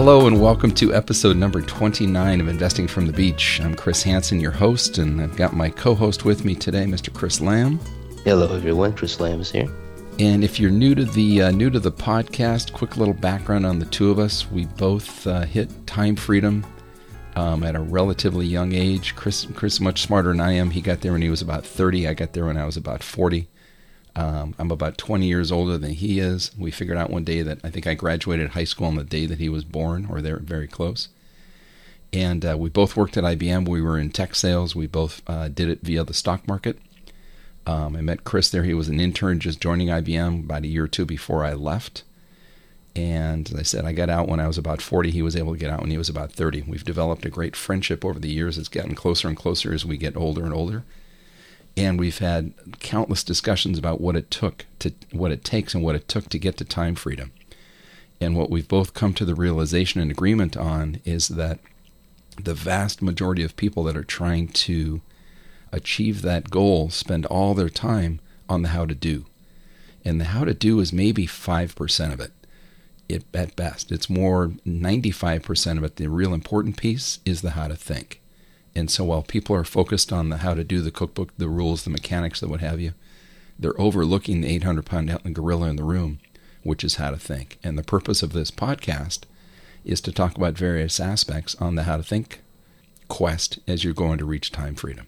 Hello and welcome to episode number 29 of Investing from the Beach. I'm Chris Hansen, your host, and I've got my co-host with me today, Mr. Chris Lamb. Hello, everyone. Chris Lamb is here. And if you're new to the podcast, quick little background on the two of us. We both hit time freedom at a relatively young age. Chris is much smarter than I am. He got there when he was about 30. I got there when I was about 40. I'm about 20 years older than he is. We figured out one day that I think I graduated high school on the day that he was born, or they're very close. And we both worked at IBM. We were in tech sales. We both did it via the stock market. I met Chris there. He was an intern just joining IBM about a year or two before I left. And as I said, I got out when I was about 40. He was able to get out when he was about 30. We've developed a great friendship over the years. It's gotten closer and closer as we get older and older. And we've had countless discussions about what it takes and what it took to get to time freedom. And what we've both come to the realization and agreement on is that the vast majority of people that are trying to achieve that goal spend all their time on the how to do. And the how to do is maybe 5% of it at best. It's more 95% of it. The real important piece is the how to think. And so while people are focused on the how to do, the cookbook, the rules, the mechanics, the what have you, they're overlooking the 800-pound gorilla in the room, which is how to think. And the purpose of this podcast is to talk about various aspects on the how to think quest as you're going to reach time freedom.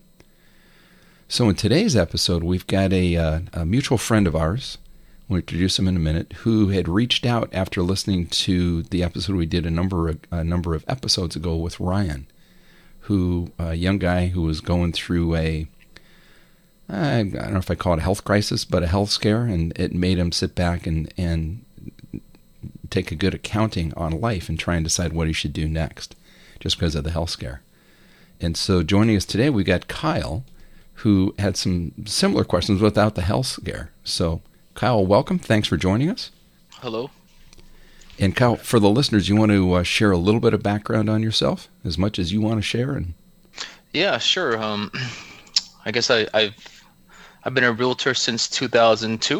So in today's episode, we've got a mutual friend of ours, we'll introduce him in a minute, who had reached out after listening to the episode we did a number of episodes ago with Ryan, who a young guy who was going through I don't know if I call it a health crisis, but a health scare, and it made him sit back and take a good accounting on life and try and decide what he should do next, just because of the health scare. And so joining us today, we got Kyle, who had some similar questions without the health scare. So Kyle, welcome. Thanks for joining us. Hello. And Kyle, for the listeners, you want to share a little bit of background on yourself, as much as you want to share? And yeah, sure. I guess I've been a realtor since 2002.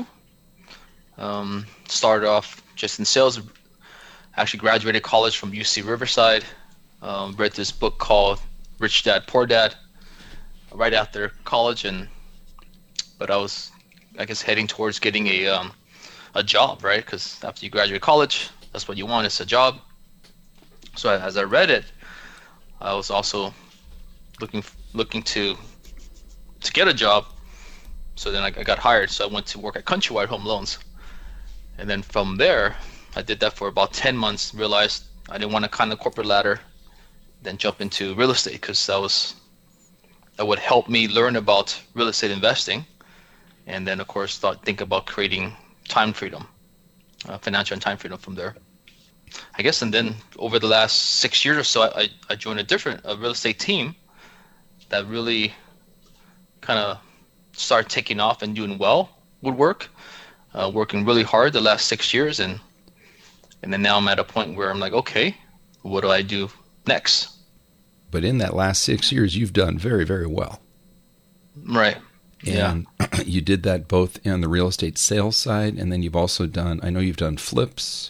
Started off just in sales. Actually graduated college from UC Riverside. Read this book called Rich Dad Poor Dad right after college, but I was, I guess, heading towards getting a job, right? Because after you graduate college, that's what you want, is a job. So as I read it, I was also looking to get a job. So then I got hired. So I went to work at Countrywide Home Loans. And then from there, I did that for about 10 months, realized I didn't want to climb the corporate ladder, then jump into real estate, because that would help me learn about real estate investing. And then, of course, think about creating time freedom, financial and time freedom from there, I guess. And then over the last 6 years or so, I joined a real estate team that really kind of started taking off and doing well with work, working really hard the last 6 years. And then now I'm at a point where I'm like, okay, what do I do next? But in that last 6 years, you've done very, very well. Right. And yeah. You did that both on the real estate sales side, and then you've also done, I know you've done flips.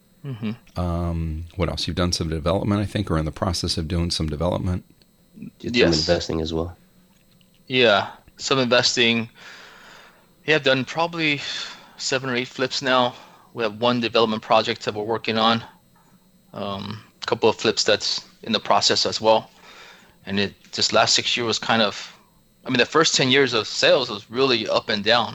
Mm-hmm. What else? You've done some development, I think, or in the process of doing some development. Did some investing as well. Yeah, some investing. Yeah, I've done probably 7 or 8 flips now. We have one development project that we're working on. A couple of flips that's in the process as well. And this last 6 years was kind of, the first 10 years of sales was really up and down.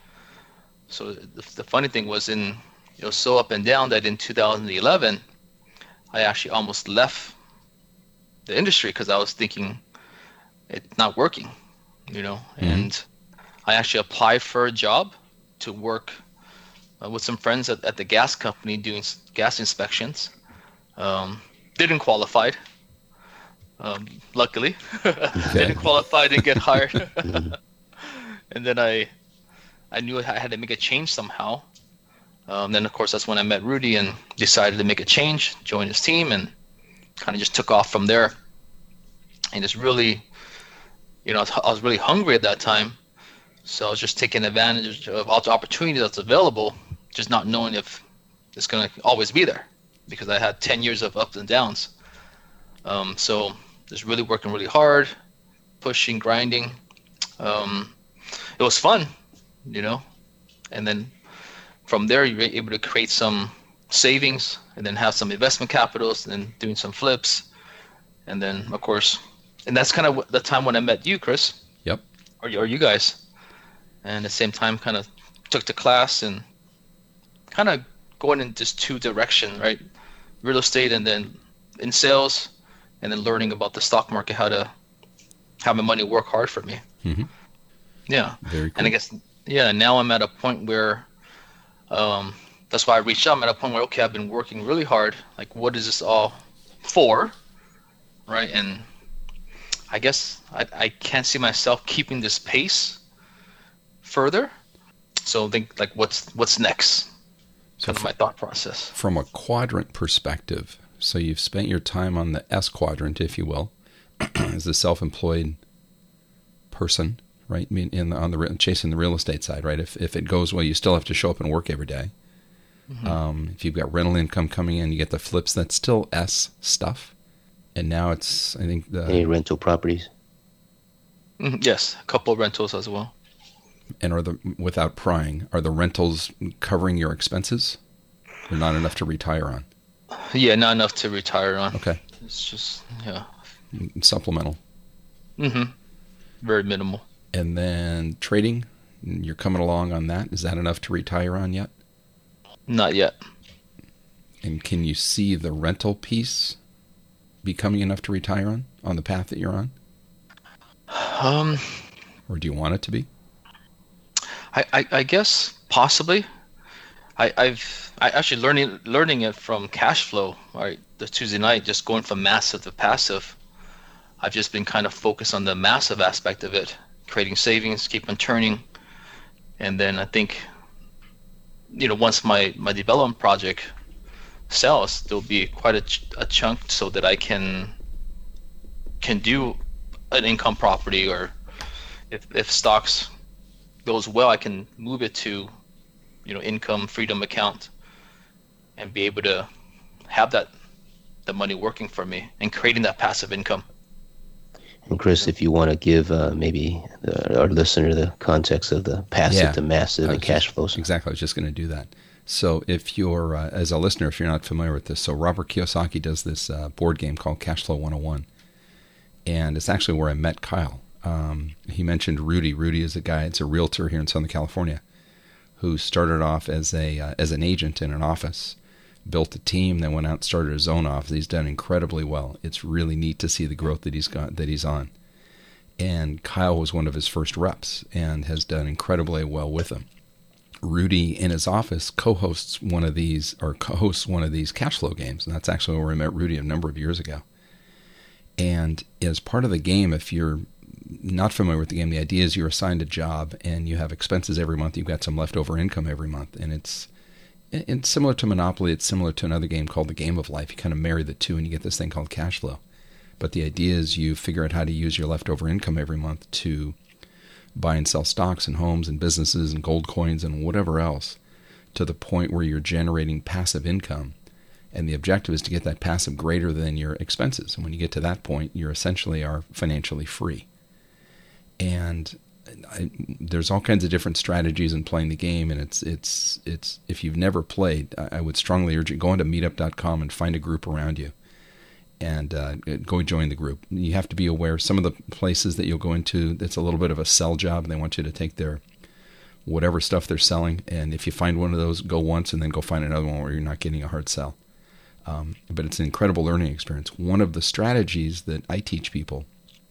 So the funny thing was it was so up and down that in 2011, I actually almost left the industry because I was thinking it's not working, Mm-hmm. And I actually applied for a job to work with some friends at the gas company doing gas inspections. Didn't qualify. Luckily, didn't qualify, didn't get hired. And then I knew I had to make a change somehow. Then of course that's when I met Rudy and decided to make a change, join his team, and kind of just took off from there. And just really, I was really hungry at that time, so I was just taking advantage of all the opportunity that's available, just not knowing if it's going to always be there. because I had 10 years of ups and downs. So just really working really hard, pushing, grinding. It was fun, and then from there you're able to create some savings and then have some investment capitals and then doing some flips. And then, of course, and that's kind of the time when I met you, Chris. Yep. Or you guys. And at the same time, kind of took the class and kind of going in just two directions, right? Real estate and then in sales, and then learning about the stock market, how to have my money work hard for me. Mm-hmm. Yeah. Very cool. And I guess, now I'm at a point where that's why I reached out. I'm at a point where, okay, I've been working really hard. Like, what is this all for? Right? And I guess I can't see myself keeping this pace further. So think like what's next? So kind of my thought process. From a quadrant perspective, so you've spent your time on the S quadrant, if you will, as a self-employed person, right? I mean, chasing the real estate side, right? If it goes well, you still have to show up and work every day. Mm-hmm. If you've got rental income coming in, you get the flips. That's still S stuff. And now it's, I think, any rental properties. Yes, a couple of rentals as well. And without prying, are the rentals covering your expenses? Or not enough to retire on? Yeah, not enough to retire on. Okay. It's just, supplemental. Mm-hmm. Very minimal. And then trading, you're coming along on that. Is that enough to retire on yet? Not yet. And can you see the rental piece becoming enough to retire on the path that you're on? Or do you want it to be? I guess possibly. I actually learning it from cash flow. Right, the Tuesday night, just going from massive to passive. I've just been kind of focused on the massive aspect of it, creating savings, keep on turning, and then I think, once my development project sells, there'll be quite a chunk so that I can do an income property, or if stocks goes well, I can move it to income freedom account and be able to have the money working for me and creating that passive income. And Chris, if you want to give maybe our listener the context of the passive to massive and cash flows. Exactly, I was just going to do that. So if you're, as a listener, if you're not familiar with this, so Robert Kiyosaki does this board game called Cash Flow 101. And it's actually where I met Kyle. He mentioned Rudy. Rudy is a guy, it's a realtor here in Southern California, who started off as an agent in an office, built a team, then went out and started his own office. He's done incredibly well. It's really neat to see the growth that he's on. And Kyle was one of his first reps and has done incredibly well with him. Rudy in his office co-hosts one of these cash flow games, and that's actually where I met Rudy a number of years ago. And as part of the game, if you're not familiar with the game, the idea is you're assigned a job and you have expenses every month. You've got some leftover income every month, and it's similar to Monopoly. It's similar to another game called The Game of Life. You kind of marry the two and you get this thing called cash flow. But the idea is you figure out how to use your leftover income every month to buy and sell stocks and homes and businesses and gold coins and whatever else, to the point where you're generating passive income. And the objective is to get that passive greater than your expenses. And when you get to that point, you essentially are financially free. And there's all kinds of different strategies in playing the game. And it's if you've never played, I would strongly urge you, go into meetup.com and find a group around you and go join the group. You have to be aware, some of the places that you'll go into, it's a little bit of a sell job. They want you to take their whatever stuff they're selling. And if you find one of those, go once and then go find another one where you're not getting a hard sell. But it's an incredible learning experience. One of the strategies that I teach people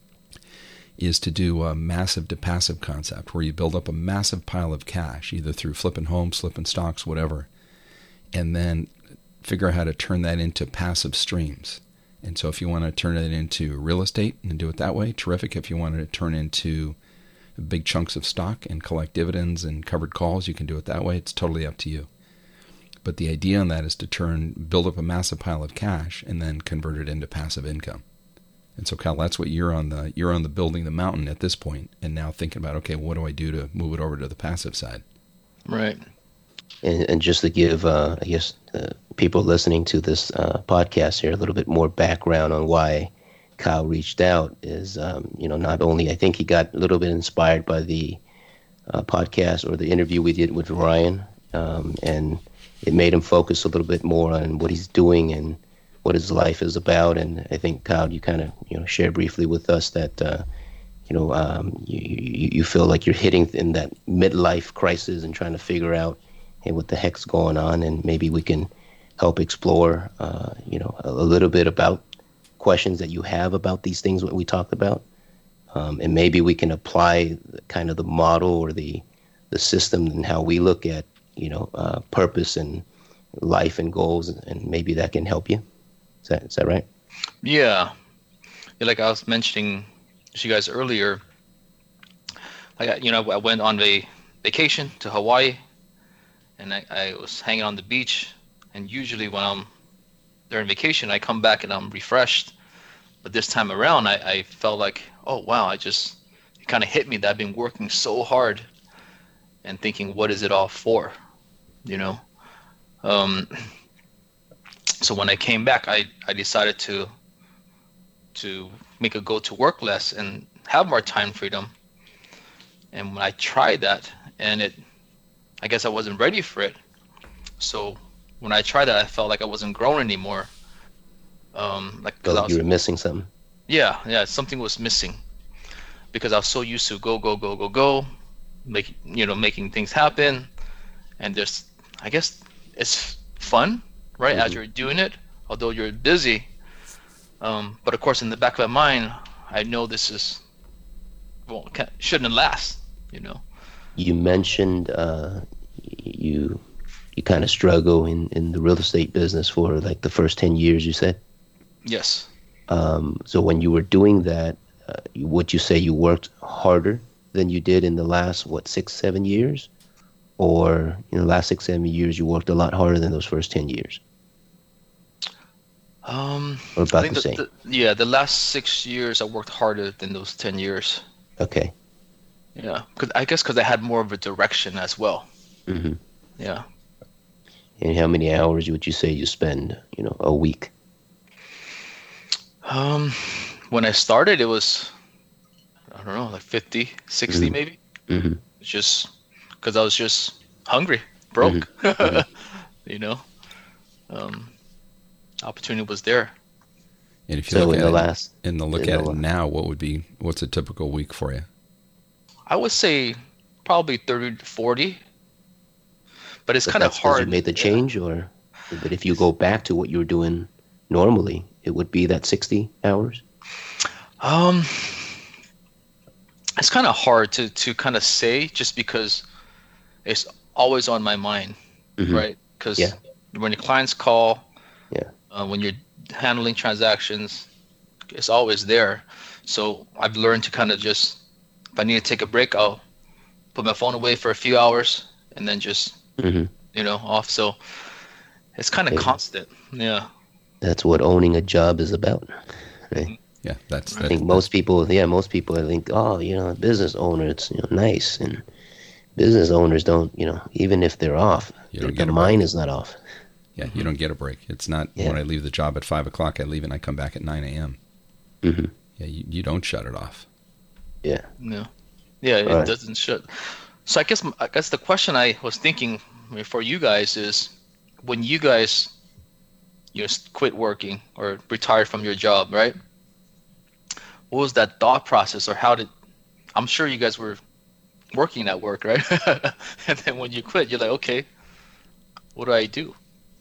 is to do a massive to passive concept, where you build up a massive pile of cash, either through flipping homes, flipping stocks, whatever, and then figure out how to turn that into passive streams. And so if you want to turn it into real estate and do it that way, terrific. If you want to turn into big chunks of stock and collect dividends and covered calls, you can do it that way. It's totally up to you. But the idea on that is to build up a massive pile of cash and then convert it into passive income. And so, Cal, that's what you're on the building the mountain at this point, and now thinking about, okay, what do I do to move it over to the passive side? Right. And just to give, I guess, people listening to this podcast here a little bit more background on why Kyle reached out is, not only I think he got a little bit inspired by the podcast or the interview we did with Ryan, and it made him focus a little bit more on what he's doing and what his life is about. And I think, Kyle, you kind of shared briefly with us that you feel like you're hitting in that midlife crisis and trying to figure out, hey, what the heck's going on, and maybe we can help explore, a little bit about questions that you have about these things, what we talked about, and maybe we can apply kind of the model or the system and how we look at, purpose and life and goals, and maybe that can help you. Is that right? Yeah. Like I was mentioning to you guys earlier, I went on a vacation to Hawaii, and I was hanging on the beach, and usually when I'm during vacation, I come back and I'm refreshed. But this time around, I felt like, oh, wow, it kind of hit me that I've been working so hard and thinking, what is it all for? So when I came back, I decided to make a go to work less and have more time freedom. And when I tried that, and I guess I wasn't ready for it. So when I tried that, I felt like I wasn't growing anymore. You were missing something. Yeah, something was missing, because I was so used to go, making things happen, and I guess it's fun, right? As you're doing it, although you're busy. But of course, in the back of my mind, I know this shouldn't last. You mentioned you kind of struggle in the real estate business for like the first 10 years, you said? Yes. So when you were doing that, would you say you worked harder than you did in the last, 6-7 years? Or in the last 6-7 years, you worked a lot harder than those first 10 years? Or about the same? The last 6 years, I worked harder than those 10 years. Okay. Yeah, because I had more of a direction as well. Mm-hmm. Yeah. And how many hours would you say you spend, a week? When I started, it was, I don't know, like 50, 60 maybe. Mm-hmm. Just because I was just hungry, broke. Mm-hmm. Opportunity was there. And if you look at it now, what's a typical week for you? I would say probably 30 to 40. But it's kind of hard. You made the change, or but if you go back to what you were doing normally, it would be that 60 hours? It's kind of hard to kind of say, just because it's always on my mind, mm-hmm. right? Because when your clients call, when you're handling transactions, it's always there. So I've learned to kind of just, if I need to take a break, I'll put my phone away for a few hours and then just, mm-hmm. Off. So it's kind of constant. Yeah. That's what owning a job is about, right? Yeah, that's. I think most people, I think, business owner, it's nice, and business owners don't, even if they're off, their mind is not off. Yeah, you don't get a break. It's not when I leave the job at 5 o'clock, I leave and I come back at 9 a.m. Mm-hmm. Yeah, you don't shut it off. Yeah. No. Yeah, it doesn't shut. So I guess the question I was thinking for you guys is, when you guys quit working or retired from your job, right? What was that thought process, or I'm sure you guys were working at work, right? And then when you quit, you're like, okay, what do I do?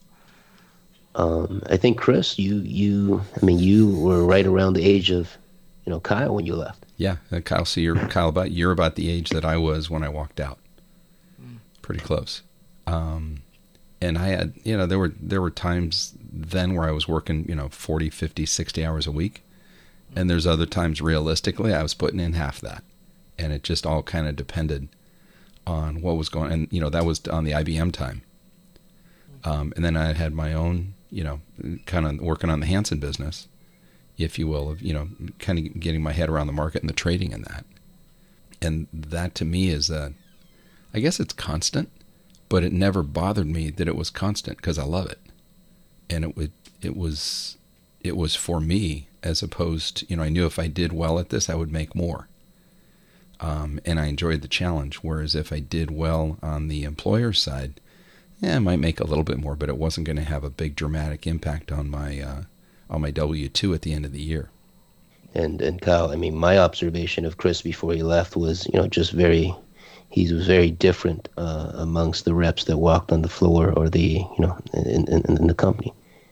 I think, Chris, you were right around the age of, Kyle when you left. Yeah, Kyle. So you're about the age that I was when I walked out. Pretty close. And I had, there were times then where I was working, 40, 50, 60 hours a week. And there's other times, realistically, I was putting in half that. And it just all kind of depended on what was going on. And, that was on the IBM time. And then I had my own, kind of working on the Hansen business, if you will, of, kind of getting my head around the market and the trading in that. And that to me is I guess it's constant, but it never bothered me that it was constant because I love it. And it was for me, as opposed to, I knew if I did well at this, I would make more. And I enjoyed the challenge. Whereas if I did well on the employer side, I might make a little bit more, but it wasn't going to have a big dramatic impact on my W-2 at the end of the year. And Kyle, I mean, my observation of Chris before he left was, he was very different amongst the reps that walked on the floor or in the company.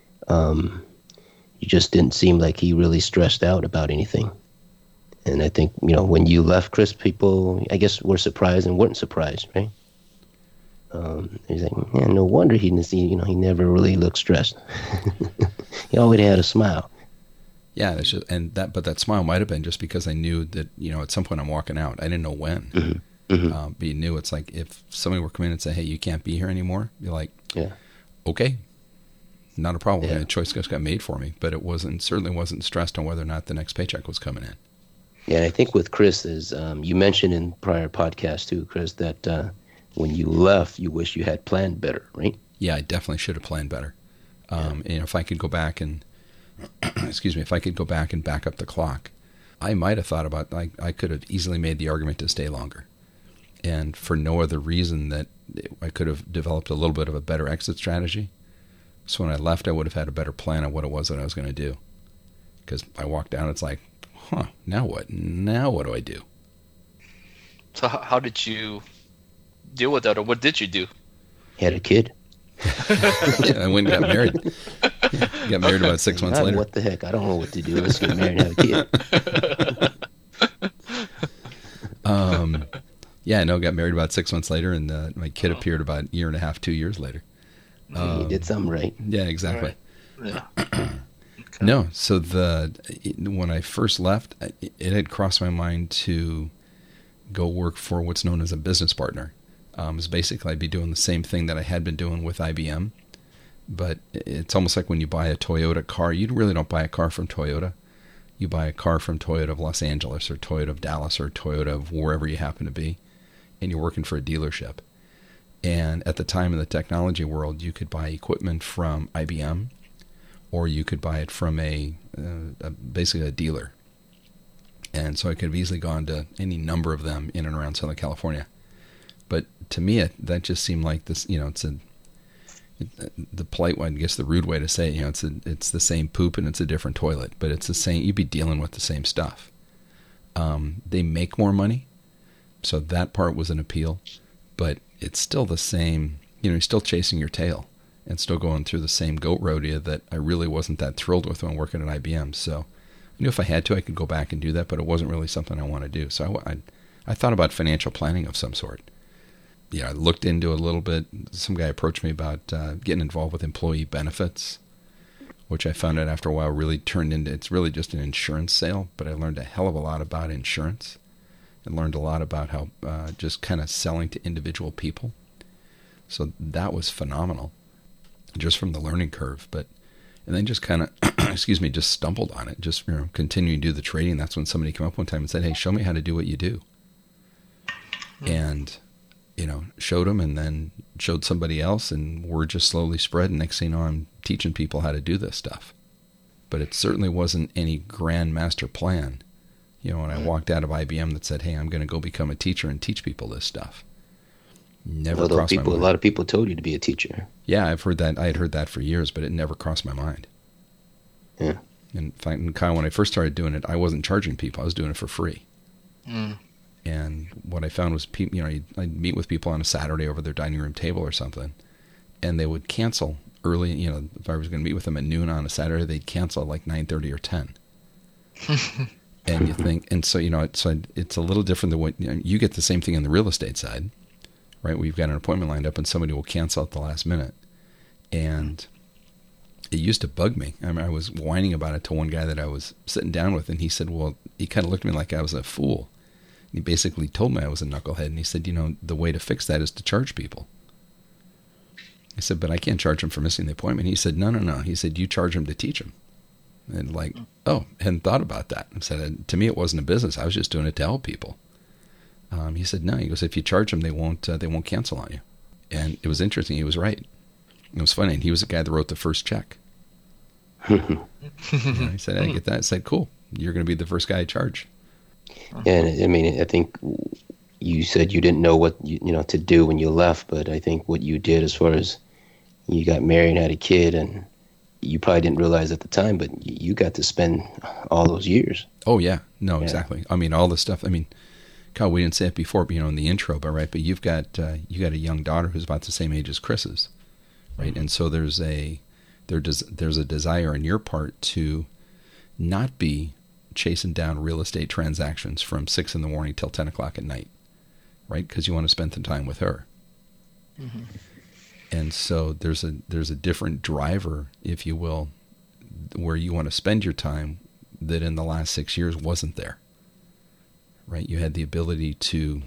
You just didn't seem like he really stressed out about anything. And I think, when you left, Chris, people, I guess, were surprised and weren't surprised, right? He's like, yeah, no wonder he didn't see, he never really looked stressed. He always had a smile. Yeah, but that smile might have been just because I knew that, at some point I'm walking out. I didn't know when. Mm-hmm. Mm-hmm. But you knew it's like if somebody were coming in and say, hey, you can't be here anymore, you're like, yeah, okay, not a problem. Yeah. A choice just got made for me, but it certainly wasn't stressed on whether or not the next paycheck was coming in. Yeah, and I think with Chris is, you mentioned in prior podcasts too, Chris, that when you left, you wish you had planned better, right? Yeah, I definitely should have planned better. And if I could go back and, if I could go back and back up the clock, I might have thought about, I could have easily made the argument to stay longer. And for no other reason that I could have developed a little bit of a better exit strategy. So when I left, I would have had a better plan of what it was that I was going to do. Because I walked down, it's like, now what? Now what do I do? So how did you deal with that, or what did you do? Had a kid. I went and got married. Got married about 6 months later. What the heck? I don't know what to do. Let's get married and have a kid. Got married about 6 months later, and my kid appeared about a year and a half, 2 years later. You did something right. Yeah, exactly. Right. Yeah. Okay. No, so when I first left, it had crossed my mind to go work for what's known as a business partner. It's basically I'd be doing the same thing that I had been doing with IBM, but it's almost like when you buy a Toyota car, you really don't buy a car from Toyota. You buy a car from Toyota of Los Angeles or Toyota of Dallas or Toyota of wherever you happen to be, and you're working for a dealership. And at the time in the technology world, you could buy equipment from IBM, or you could buy it from basically a dealer. And so I could have easily gone to any number of them in and around Southern California. But to me, that just seemed like this, the polite one, I guess the rude way to say it, it's the same poop and it's a different toilet, but it's the same, you'd be dealing with the same stuff. They make more money, so that part was an appeal, but it's still the same, you're still chasing your tail and still going through the same goat rodeo that I really wasn't that thrilled with when working at IBM. So I knew if I had to, I could go back and do that, but it wasn't really something I want to do. So I thought about financial planning of some sort. I looked into it a little bit. Some guy approached me about getting involved with employee benefits, which I found out after a while really turned into, it's really just an insurance sale, but I learned a hell of a lot about insurance and learned a lot about how just kind of selling to individual people. So that was phenomenal just from the learning curve. And then just kind of, just stumbled on it, just continuing to do the trading. That's when somebody came up one time and said, hey, show me how to do what you do. And showed them and then showed somebody else, and word just slowly spread. And next thing you know, I'm teaching people how to do this stuff. But it certainly wasn't any grand master plan. When I walked out of IBM that said, hey, I'm going to go become a teacher and teach people this stuff. Never crossed my mind. A lot of people told you to be a teacher. Yeah, I've heard that. I had heard that for years, but it never crossed my mind. Yeah. In fact, Kyle, when I first started doing it, I wasn't charging people. I was doing it for free. Mm. And what I found was, I'd meet with people on a Saturday over their dining room table or something, and they would cancel early. If I was going to meet with them at noon on a Saturday, they'd cancel at like 9:30 or 10. And you think, and so it's a little different than what you get. The same thing on the real estate side, right? We've got an appointment lined up, and somebody will cancel at the last minute. And it used to bug me. I mean, I was whining about it to one guy that I was sitting down with, and he said, well, he kind of looked at me like I was a fool. He basically told me I was a knucklehead, and he said, the way to fix that is to charge people. I said, but I can't charge them for missing the appointment. He said, no. He said, you charge them to teach them. And I hadn't thought about that. I said, to me, it wasn't a business. I was just doing it to help people. He said, no. He goes, if you charge them, they won't cancel on you. And it was interesting. He was right. It was funny. And he was the guy that wrote the first check. I said, I get that. I said, cool. You're going to be the first guy I charge. And I mean, I think you said you didn't know what to do when you left, but I think what you did as far as you got married and had a kid, and you probably didn't realize at the time, but you got to spend all those years. Oh yeah, no, exactly. I mean, all the stuff. I mean, God, we didn't say it before, but in the intro, but right. But you've got a young daughter who's about the same age as Chris's, right? And so there's a desire on your part to not be chasing down real estate transactions from 6 a.m. till 10 o'clock at night, right? Because you want to spend some time with her. Mm-hmm. And so there's a different driver, if you will, where you want to spend your time that in the last 6 years wasn't there, right? You had the ability to,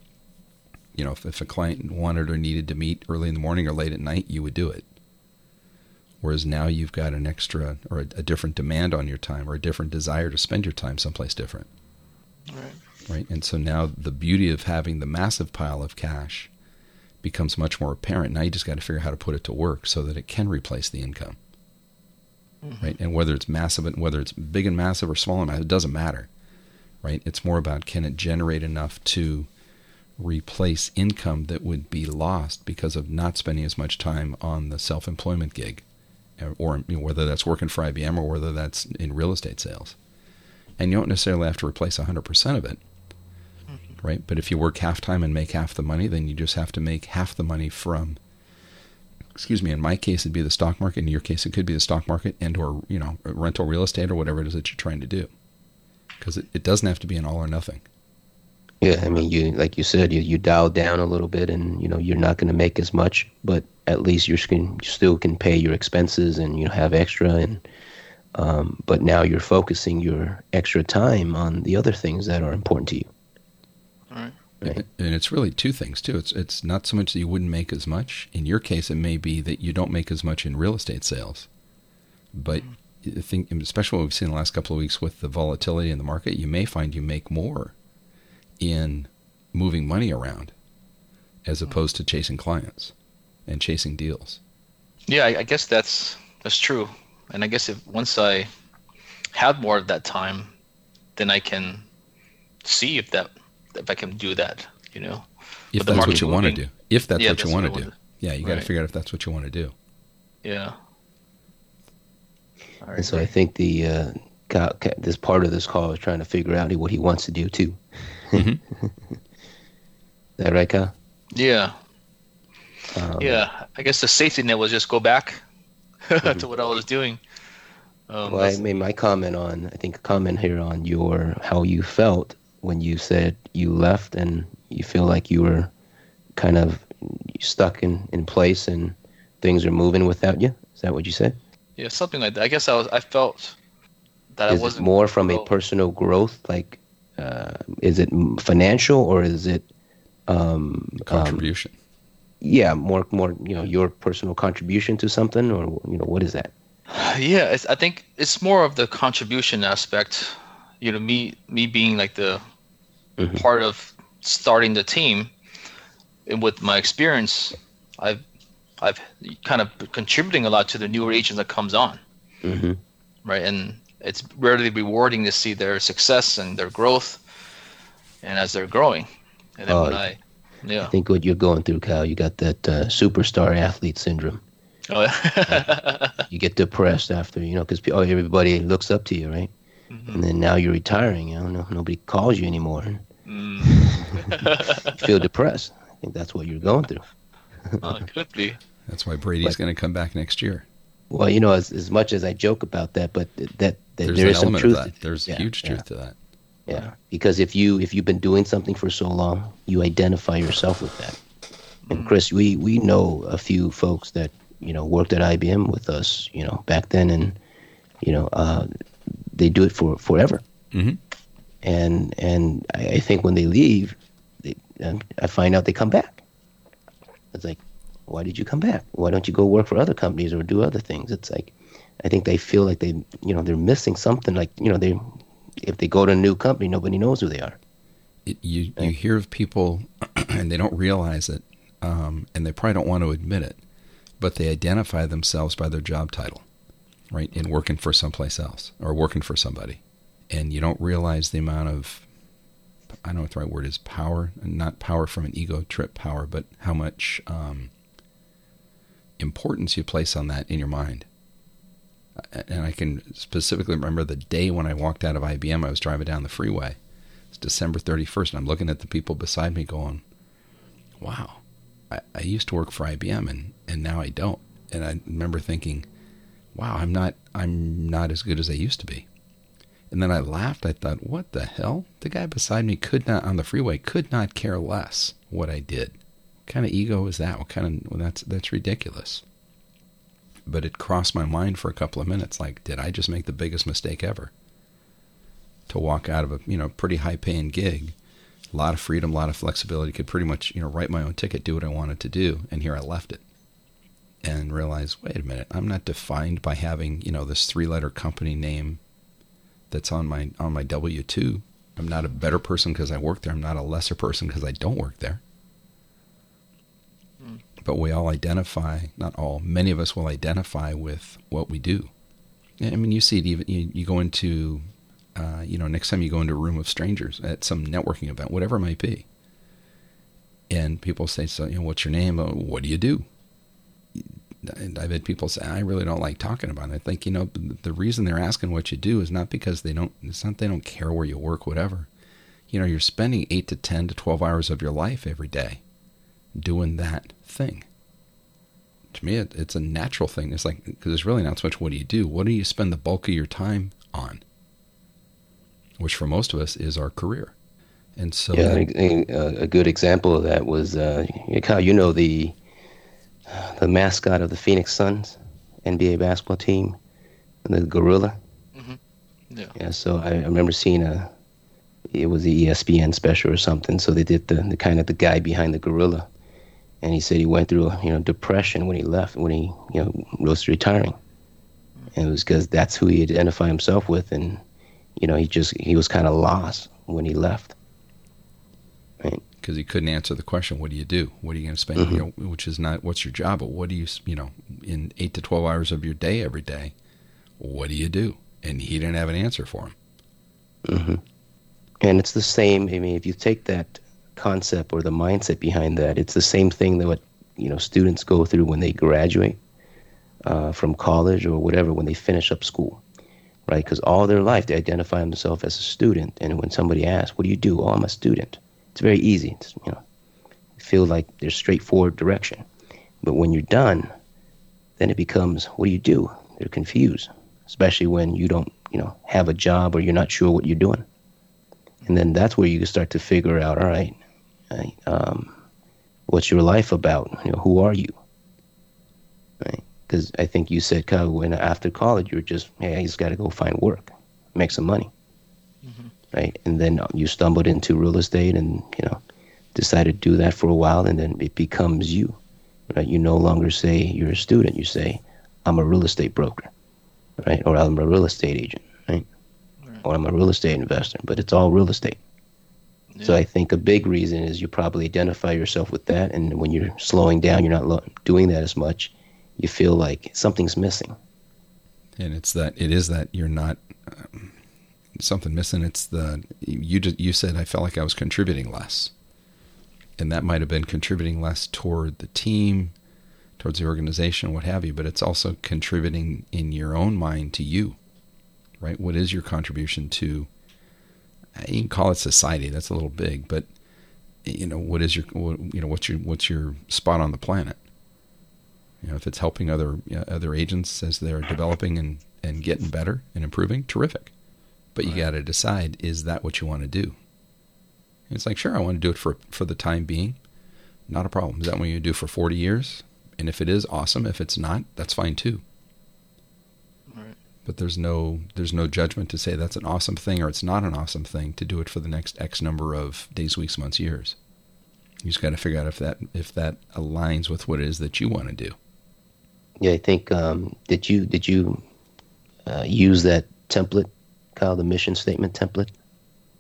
if a client wanted or needed to meet early in the morning or late at night, you would do it. Whereas now you've got an extra or a different demand on your time or a different desire to spend your time someplace different. Right. And so now the beauty of having the massive pile of cash becomes much more apparent. Now you just got to figure out how to put it to work so that it can replace the income. Mm-hmm. Right. And whether it's massive, whether it's big and massive or small and massive, it doesn't matter. Right. It's more about, can it generate enough to replace income that would be lost because of not spending as much time on the self-employment gig, or whether that's working for IBM or whether that's in real estate sales. And you don't necessarily have to replace 100% of it, right? But if you work half time and make half the money, then you just have to make half the money from, in my case, it'd be the stock market. In your case, it could be the stock market and or, rental real estate or whatever it is that you're trying to do. Because it doesn't have to be an all or nothing. Yeah, I mean, like you said, you dialed down a little bit, and you're not going to make as much, but at least you still can pay your expenses and have extra. And but now you're focusing your extra time on the other things that are important to you. All right. Right? And it's really two things too. It's not so much that you wouldn't make as much. In your case, it may be that you don't make as much in real estate sales, but I think, especially what we've seen the last couple of weeks with the volatility in the market, you may find you make more in moving money around as opposed to chasing clients and chasing deals. Yeah, I guess that's true. And I guess if once I have more of that time, then I can see if I can do that, If that's what you want to do. If that's what you want to do. Yeah, you got to Right. figure out if that's what you want to do. Yeah. All right, And so I great. think this part of this call is trying to figure out what he wants to do too. Mm-hmm. Is that right, Kyle? Yeah. Yeah. I guess the safety net was just go back to what I was doing. Well, I made my comment on, I think a comment here on how you felt when you said you left and you feel like you were kind of stuck in place and things are moving without you. Is that what you said? Yeah, something like that. I guess I felt that I Is it wasn't more from a personal growth? Like, is it financial or is it Contribution. yeah, more your personal contribution to something, or what is that? Yeah, I think it's more of the contribution aspect. Me being like the part of starting the team, and with my experience, I've kind of contributing a lot to the newer agents that comes on, right? And it's really rewarding to see their success and their growth, and as they're growing. And then I think what you're going through, Kyle, you got that superstar athlete syndrome. Oh, yeah. You get depressed after, because everybody looks up to you, right? And then now you're retiring, nobody calls you anymore. You feel depressed. I think that's what you're going through. It could be. That's why Brady's going to come back next year. Well, as much as I joke about that, but that There's there an is some element truth. of that. There's huge truth to that. Yeah, because if you've been doing something for so long, you identify yourself with that. And Chris, we know a few folks that worked at IBM with us, back then, and they do it for forever. Mm-hmm. And I think when they leave, I find out they come back. It's like, why did you come back? Why don't you go work for other companies or do other things? It's like, I think they feel like they're missing something. Like if they go to a new company, nobody knows who they are. You hear of people, and they don't realize it, and they probably don't want to admit it, but they identify themselves by their job title, right? In working for someplace else or working for somebody. And you don't realize the amount of, I don't know what the right word is, power, and not power from an ego trip power, but how much importance you place on that in your mind. And I can specifically remember the day when I walked out of IBM. I was driving down the freeway. It's December 31st, and I'm looking at the people beside me going, wow, I used to work for IBM, and now I don't. And I remember thinking, wow, I'm not as good as I used to be. And then I laughed. I thought, what the hell? The guy beside me on the freeway could not care less what I did. What kind of ego is that? That's ridiculous. But it crossed my mind for a couple of minutes, like, did I just make the biggest mistake ever? To walk out of a pretty high paying gig, a lot of freedom, a lot of flexibility, could pretty much write my own ticket, do what I wanted to do, and here I left it. And realized, wait a minute, I'm not defined by having this 3-letter company name that's on my W-2. I'm not a better person because I work there. I'm not a lesser person because I don't work there. But we all identify, not all, many of us will identify with what we do. I mean, you see it even, you go into, next time you go into a room of strangers at some networking event, whatever it might be. And people say, so, what's your name? What do you do? And I've had people say, I really don't like talking about it. I think, the reason they're asking what you do is not because they don't care where you work, whatever. You're spending 8 to 10 to 12 hours of your life every day doing that thing. To me, it's a natural thing. It's like, because it's really not so much what do you do, what do you spend the bulk of your time on? Which for most of us is our career. And so a good example of that was, Kyle, the mascot of the Phoenix Suns NBA basketball team, the gorilla. Mm-hmm. Yeah. So I remember seeing it was the ESPN special or something. So they did the kind of the guy behind the gorilla, and he said he went through a depression when he left, when he was retiring, and it was because that's who he identified himself with, and he was kind of lost when he left. Right. Because he couldn't answer the question, what do you do? What are you going to spend, Mm-hmm. Which is not what's your job, but what do you, in 8 to 12 hours of your day every day, what do you do? And he didn't have an answer for him. Mm-hmm. And it's the same, I mean, if you take that concept or the mindset behind that, it's the same thing that what, students go through when they graduate from college or whatever, when they finish up school, right? Because all their life they identify themselves as a student. And when somebody asks, what do you do? Oh, I'm a student. It's very easy. It's, feel like there's straightforward direction. But when you're done, then it becomes, what do you do? They're confused, especially when you don't, have a job or you're not sure what you're doing. And then that's where you can start to figure out, all right, what's your life about? Who are you? Right? Because I think you said, Kyle, when after college, you're just, hey, I just got to go find work, make some money. Mm-hmm. Right? And then you stumbled into real estate and, decided to do that for a while, and then it becomes you. Right? You no longer say you're a student. You say, I'm a real estate broker, right? Or I'm a real estate agent, right? Or I'm a real estate investor, but it's all real estate. Yeah. So I think a big reason is you probably identify yourself with that, and when you're slowing down, you're not doing that as much, you feel like something's missing. And it is that you're not something missing. It's you said I felt like I was contributing less. And that might have been contributing less toward the team, towards the organization, what have you, but it's also contributing in your own mind to you, right? What is your contribution to, you can call it society, that's a little big, but what's your spot on the planet? If it's helping other agents as they're developing and getting better and improving, terrific. But you got to decide, is that what you want to do? It's like, sure, I want to do it for the time being. Not a problem. Is that what you do for 40 years? And if it is, awesome. If it's not, that's fine too. Right. But there's no judgment to say that's an awesome thing or it's not an awesome thing to do it for the next X number of days, weeks, months, years. You just got to figure out if that aligns with what it is that you want to do. Yeah, I think did you use that template, Kyle, the mission statement template?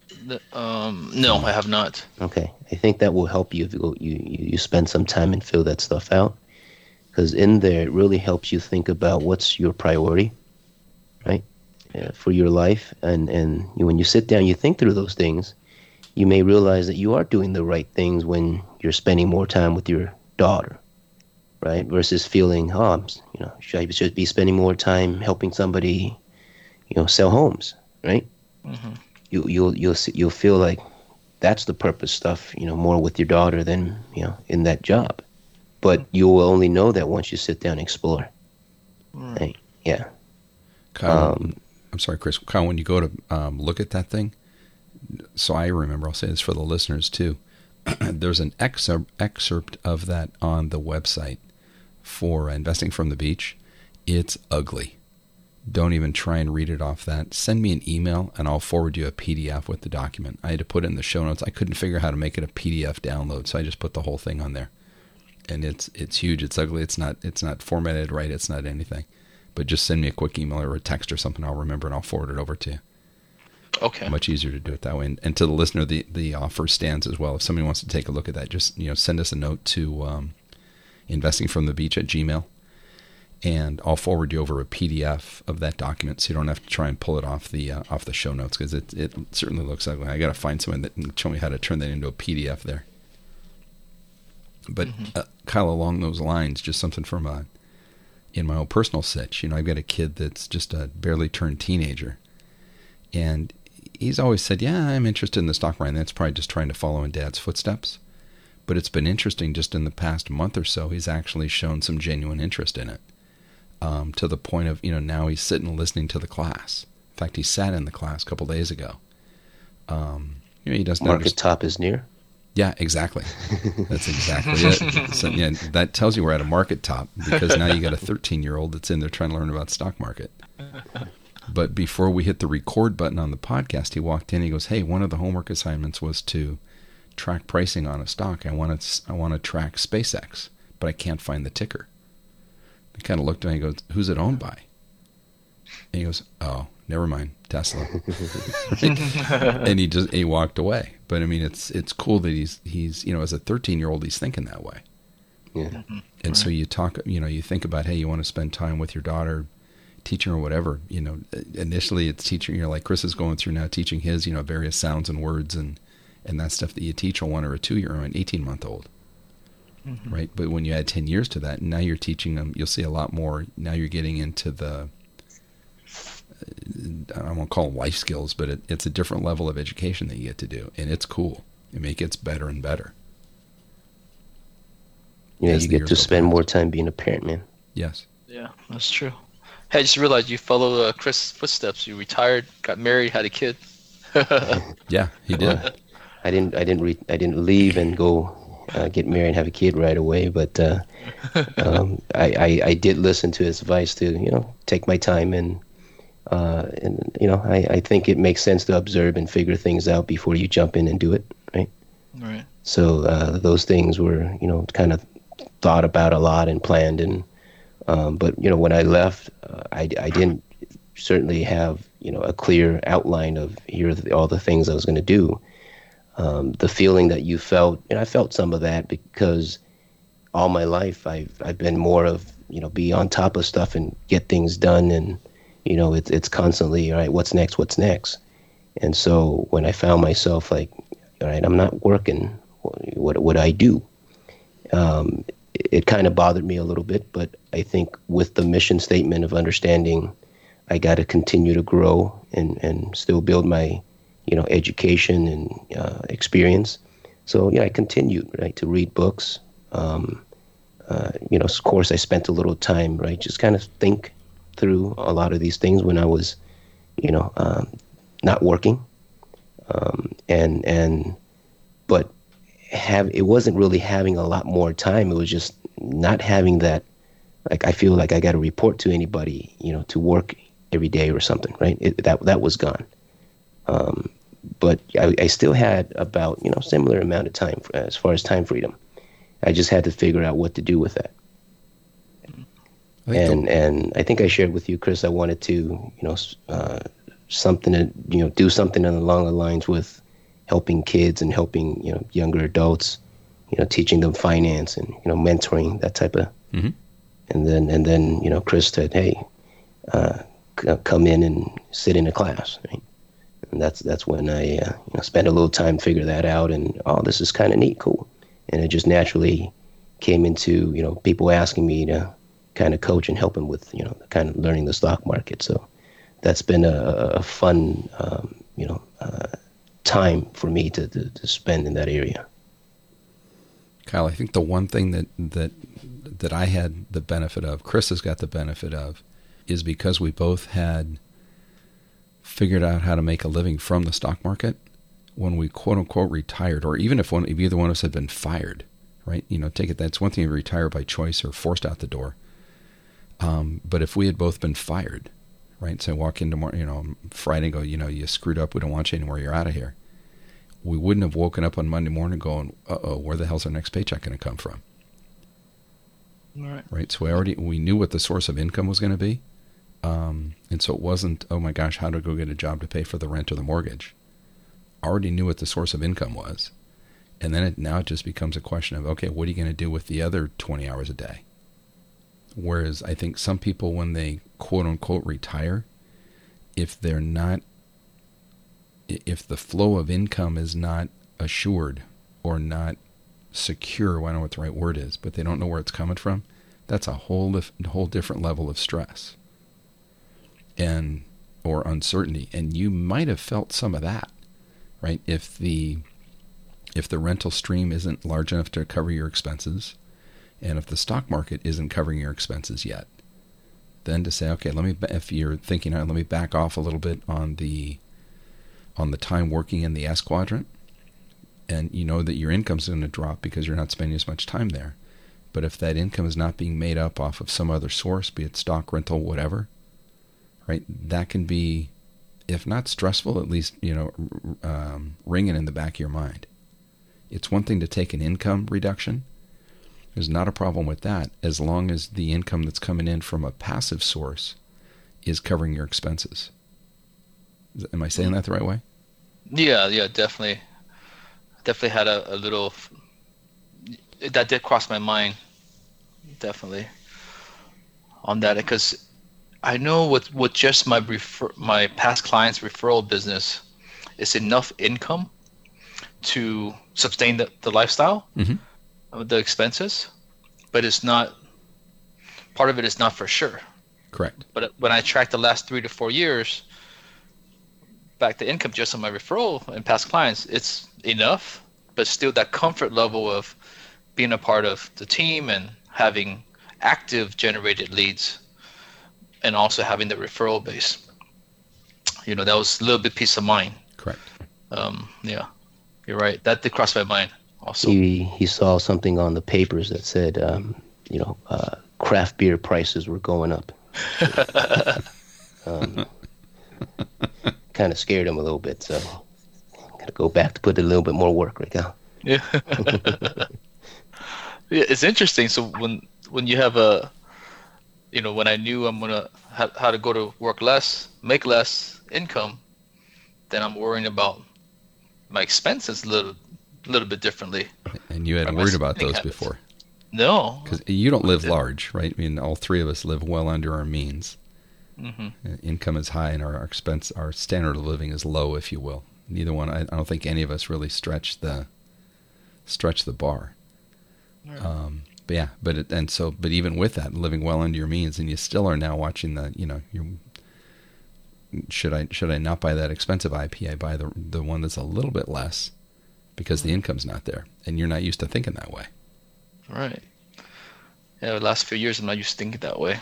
No, I have not. Okay, I think that will help you if you spend some time and fill that stuff out, because in there it really helps you think about what's your priority, right, for your life, and when you sit down, you think through those things, you may realize that you are doing the right things when you're spending more time with your daughter, right, versus feeling, should I be spending more time helping somebody, sell homes, right? Mm-hmm. You'll feel like that's the purpose stuff, more with your daughter than, in that job. But you will only know that once you sit down and explore. Right? Yeah. Kyle, I'm sorry, Chris. Kyle, when you go to look at that thing, so I remember, I'll say this for the listeners too, there's an excerpt of that on the website for Investing from the Beach. It's ugly. Don't even try and read it off that. Send me an email and I'll forward you a PDF with the document. I had to put it in the show notes. I couldn't figure out how to make it a PDF download, so I just put the whole thing on there. And it's huge. It's ugly. It's not formatted right. It's not anything. But just send me a quick email or a text or something. I'll remember and I'll forward it over to you. Okay. Much easier to do it that way. And to the listener, the offer stands as well. If somebody wants to take a look at that, just send us a note to investingfromthebeach@gmail.com. And I'll forward you over a PDF of that document, so you don't have to try and pull it off the show notes, because it certainly looks ugly. I got to find someone that can show me how to turn that into a PDF there. But Kyle, along those lines, just something from in my own personal sitch. I've got a kid that's just a barely turned teenager, and he's always said, "Yeah, I'm interested in the stock market." That's probably just trying to follow in Dad's footsteps. But it's been interesting, just in the past month or so, he's actually shown some genuine interest in it. To the point of, now he's sitting listening to the class. In fact, he sat in the class a couple days ago. He doesn't Market top is near. Yeah, exactly. That's exactly it. So, yeah, that tells you we're at a market top, because now you got a 13-year-old that's in there trying to learn about the stock market. But before we hit the record button on the podcast, he walked in. He goes, "Hey, one of the homework assignments was to track pricing on a stock. I want to track SpaceX, but I can't find the ticker." I kind of looked at him and he goes, "Who's it owned by?" And he goes, "Oh, never mind, Tesla." And he walked away. But I mean, it's cool that he's as a 13-year-old, he's thinking that way. Yeah. And so you talk, you think about, hey, you want to spend time with your daughter, teaching her whatever. Initially it's teaching, like Chris is going through now, teaching his, various sounds and words and that stuff that you teach a 1 or a 2-year-old, an 18-month-old. Mm-hmm. Right. But when you add 10 years to that, and now you're teaching them, you'll see a lot more. Now you're getting into the, I won't call them life skills, but it's a different level of education that you get to do. And it's cool. It gets better and better. Yeah, you get to spend more time being a parent, man. Yes. Yeah, that's true. Hey, I just realized you followed Chris' footsteps. You retired, got married, had a kid. Yeah, he did. I didn't leave and go get married and have a kid right away, but I did listen to his advice to take my time, and I think it makes sense to observe and figure things out before you jump in and do it, right? Right. So those things were kind of thought about a lot and planned, and but when I left, I didn't certainly have a clear outline of here are all the things I was going to do. The feeling that you felt, and I felt some of that because all my life I've been more of be on top of stuff and get things done, and it's constantly, all right, what's next. And so when I found myself like, all right, I'm not working, what would I do? It kind of bothered me a little bit, but I think with the mission statement of understanding I got to continue to grow and still build my education and experience. So I continued, right, to read books. Of course, I spent a little time, right, just kind of think through a lot of these things when I was, not working. But it wasn't really having a lot more time. It was just not having that, like, I feel like I got to report to anybody, to work every day or something, right? That was gone. But I still had about, similar amount of time as far as time freedom. I just had to figure out what to do with that. And I think I shared with you, Chris, I wanted to, something to, do something along the lines with helping kids and helping, younger adults, teaching them finance and, mentoring, that type of. Mm-hmm. And then Chris said, hey, come in and sit in a class, right? And that's when I spent a little time figure that out, and this is kind of neat, cool. And it just naturally came into people asking me to kind of coach and help them with kind of learning the stock market. So that's been a fun time for me to spend in that area. Kyle, I think the one thing that I had the benefit of, Chris has got the benefit of, is because we both had figured out how to make a living from the stock market when we quote unquote retired, or even if either one of us had been fired, right? Take it, that's one thing to retire by choice or forced out the door. But if we had both been fired, right? So I walk in tomorrow, Friday and go, you screwed up. We don't want you anymore. You're out of here. We wouldn't have woken up on Monday morning going, where the hell's our next paycheck going to come from? Right. So we knew what the source of income was going to be. And so it wasn't, oh my gosh, how to go get a job to pay for the rent or the mortgage. Already knew what the source of income was. And then now it just becomes a question of, okay, what are you going to do with the other 20 hours a day? Whereas I think some people, when they quote unquote retire, if the flow of income is not assured or not secure, I don't know what the right word is, but they don't know where it's coming from, that's a whole different level of stress or uncertainty. And you might have felt some of that, right? If the rental stream isn't large enough to cover your expenses, and if the stock market isn't covering your expenses yet, then to say, okay, if you're thinking, let me back off a little bit on the time working in the S quadrant, and you know that your income's going to drop because you're not spending as much time there. But if that income is not being made up off of some other source, be it stock, rental, whatever, right, that can be, if not stressful, at least, ringing in the back of your mind. It's one thing to take an income reduction. There's not a problem with that, as long as the income that's coming in from a passive source is covering your expenses. Am I saying that the right way? Yeah, definitely. Definitely had a little, that did cross my mind, definitely, on that, because I know with just my past clients' referral business, it's enough income to sustain the lifestyle, the expenses, but it's not, part of it is not for sure. Correct. But when I track the last 3 to 4 years back to income just on my referral and past clients, it's enough, but still that comfort level of being a part of the team and having active generated leads and also having the referral base. That was a little bit peace of mind. Correct. Yeah, you're right. That did cross my mind also. He saw something on the papers that said, craft beer prices were going up. Kind of scared him a little bit, so gotta go back to put a little bit more work right now. Yeah. Yeah, it's interesting. So when you have when I knew I'm gonna how to go to work less, make less income, then I'm worrying about my expenses a little bit differently. And you hadn't worried about those before. No, because you don't live large, right? I mean, all three of us live well under our means. Income is high, and our standard of living is low, if you will. Neither one. I don't think any of us really stretch the bar. Right. But even with that, living well under your means, and you still are now watching should I not buy that expensive IP? I buy the one that's a little bit less because the income's not there, and you're not used to thinking that way. Right. Yeah, the last few years I'm not used to thinking that way.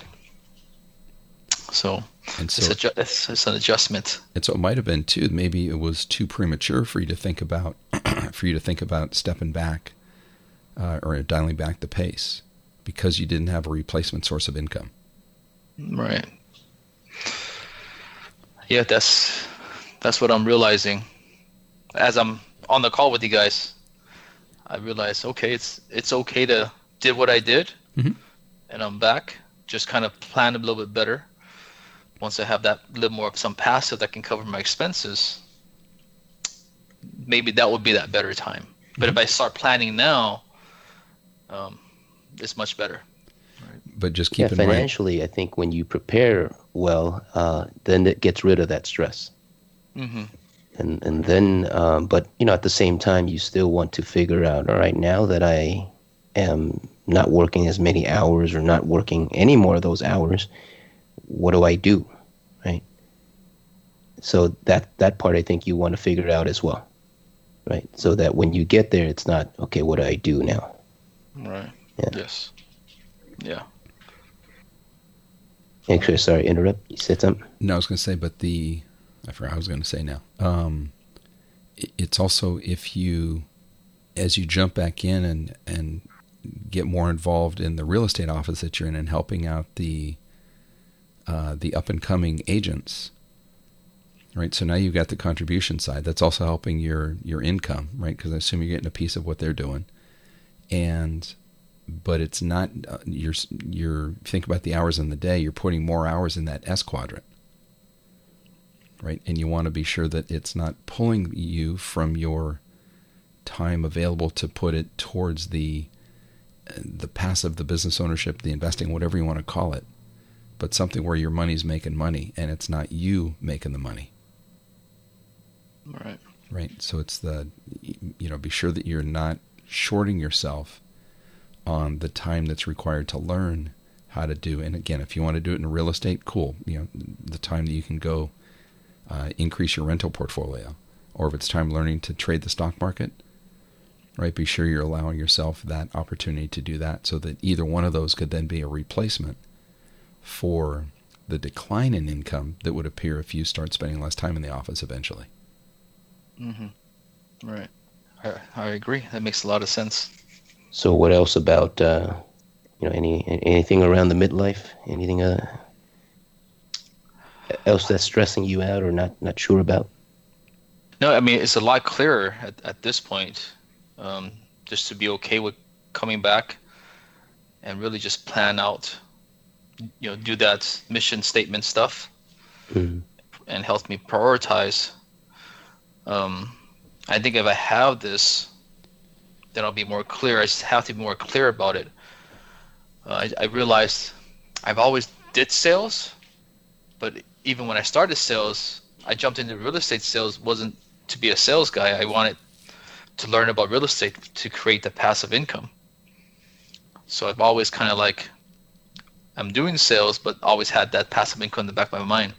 So it's an adjustment. And so it might have been too. Maybe it was too premature for you to think about stepping back or dialing back the pace because you didn't have a replacement source of income. Right. Yeah, that's what I'm realizing as I'm on the call with you guys. I realized, okay, it's okay to did what I did, and I'm back. Just kind of plan a little bit better. Once I have that little more of some passive that can cover my expenses, maybe that would be that better time. But if I start planning now, it's much better. Right? But just keep in mind, financially, I think when you prepare well, then it gets rid of that stress. Mm-hmm. And then, but at the same time, you still want to figure out, all right, now that I am not working as many hours or not working any more of those hours, what do I do, right? So that part I think you want to figure out as well, right? So that when you get there, it's not, okay, what do I do now? Right. Yeah. Yes. Yeah. Actually, sorry, interrupt. You said something? No, I was going to say, but I forgot what I was going to say now. It's also as you jump back in and get more involved in the real estate office that you're in and helping out the up and coming agents, right? So now you've got the contribution side. That's also helping your income, right? Because I assume you're getting a piece of what they're doing, but it's not. You're think about the hours in the day. You're putting more hours in that S quadrant. Right, and you want to be sure that it's not pulling you from your time available to put it towards the passive, the business ownership, the investing, whatever you want to call it, but something where your money's making money and it's not you making the money. Right. Right. So it's be sure that you're not shorting yourself on the time that's required to learn how to do. And again, if you want to do it in real estate, cool. The time that you can go. Increase your rental portfolio, or if it's time learning to trade the stock market, right? Be sure you're allowing yourself that opportunity to do that, so that either one of those could then be a replacement for the decline in income that would appear if you start spending less time in the office eventually. Mm-hmm. Right. I agree. That makes a lot of sense. So, what else about anything around the midlife? Anything else that's stressing you out or not sure about? No, I mean, it's a lot clearer at this point, just to be okay with coming back and really just plan out, do that mission statement stuff and help me prioritize. I think if I have this, then I'll be more clear. I just have to be more clear about it. I realized I've always did sales, but even when I started sales, I jumped into real estate sales wasn't to be a sales guy. I wanted to learn about real estate to create the passive income. So I've always kind of I'm doing sales, but always had that passive income in the back of my mind.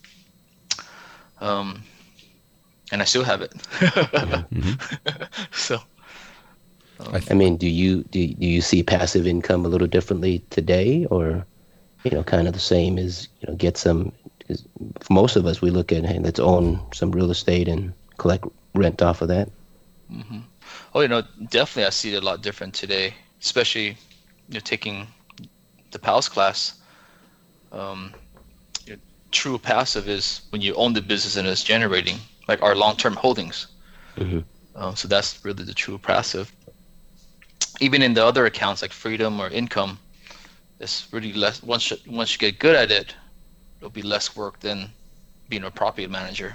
And I still have it. Mm-hmm. So, I mean, do you see passive income a little differently today, or kind of the same as get some? Because for most of us, we look at, hey, let's own some real estate and collect rent off of that. Mm-hmm. Oh, definitely I see it a lot different today, especially taking the PALS class. True passive is when you own the business and it's generating, like our long-term holdings. Mm-hmm. So that's really the true passive. Even in the other accounts like Freedom or Income, it's really less. Once you get good at it, it'll be less work than being a property manager.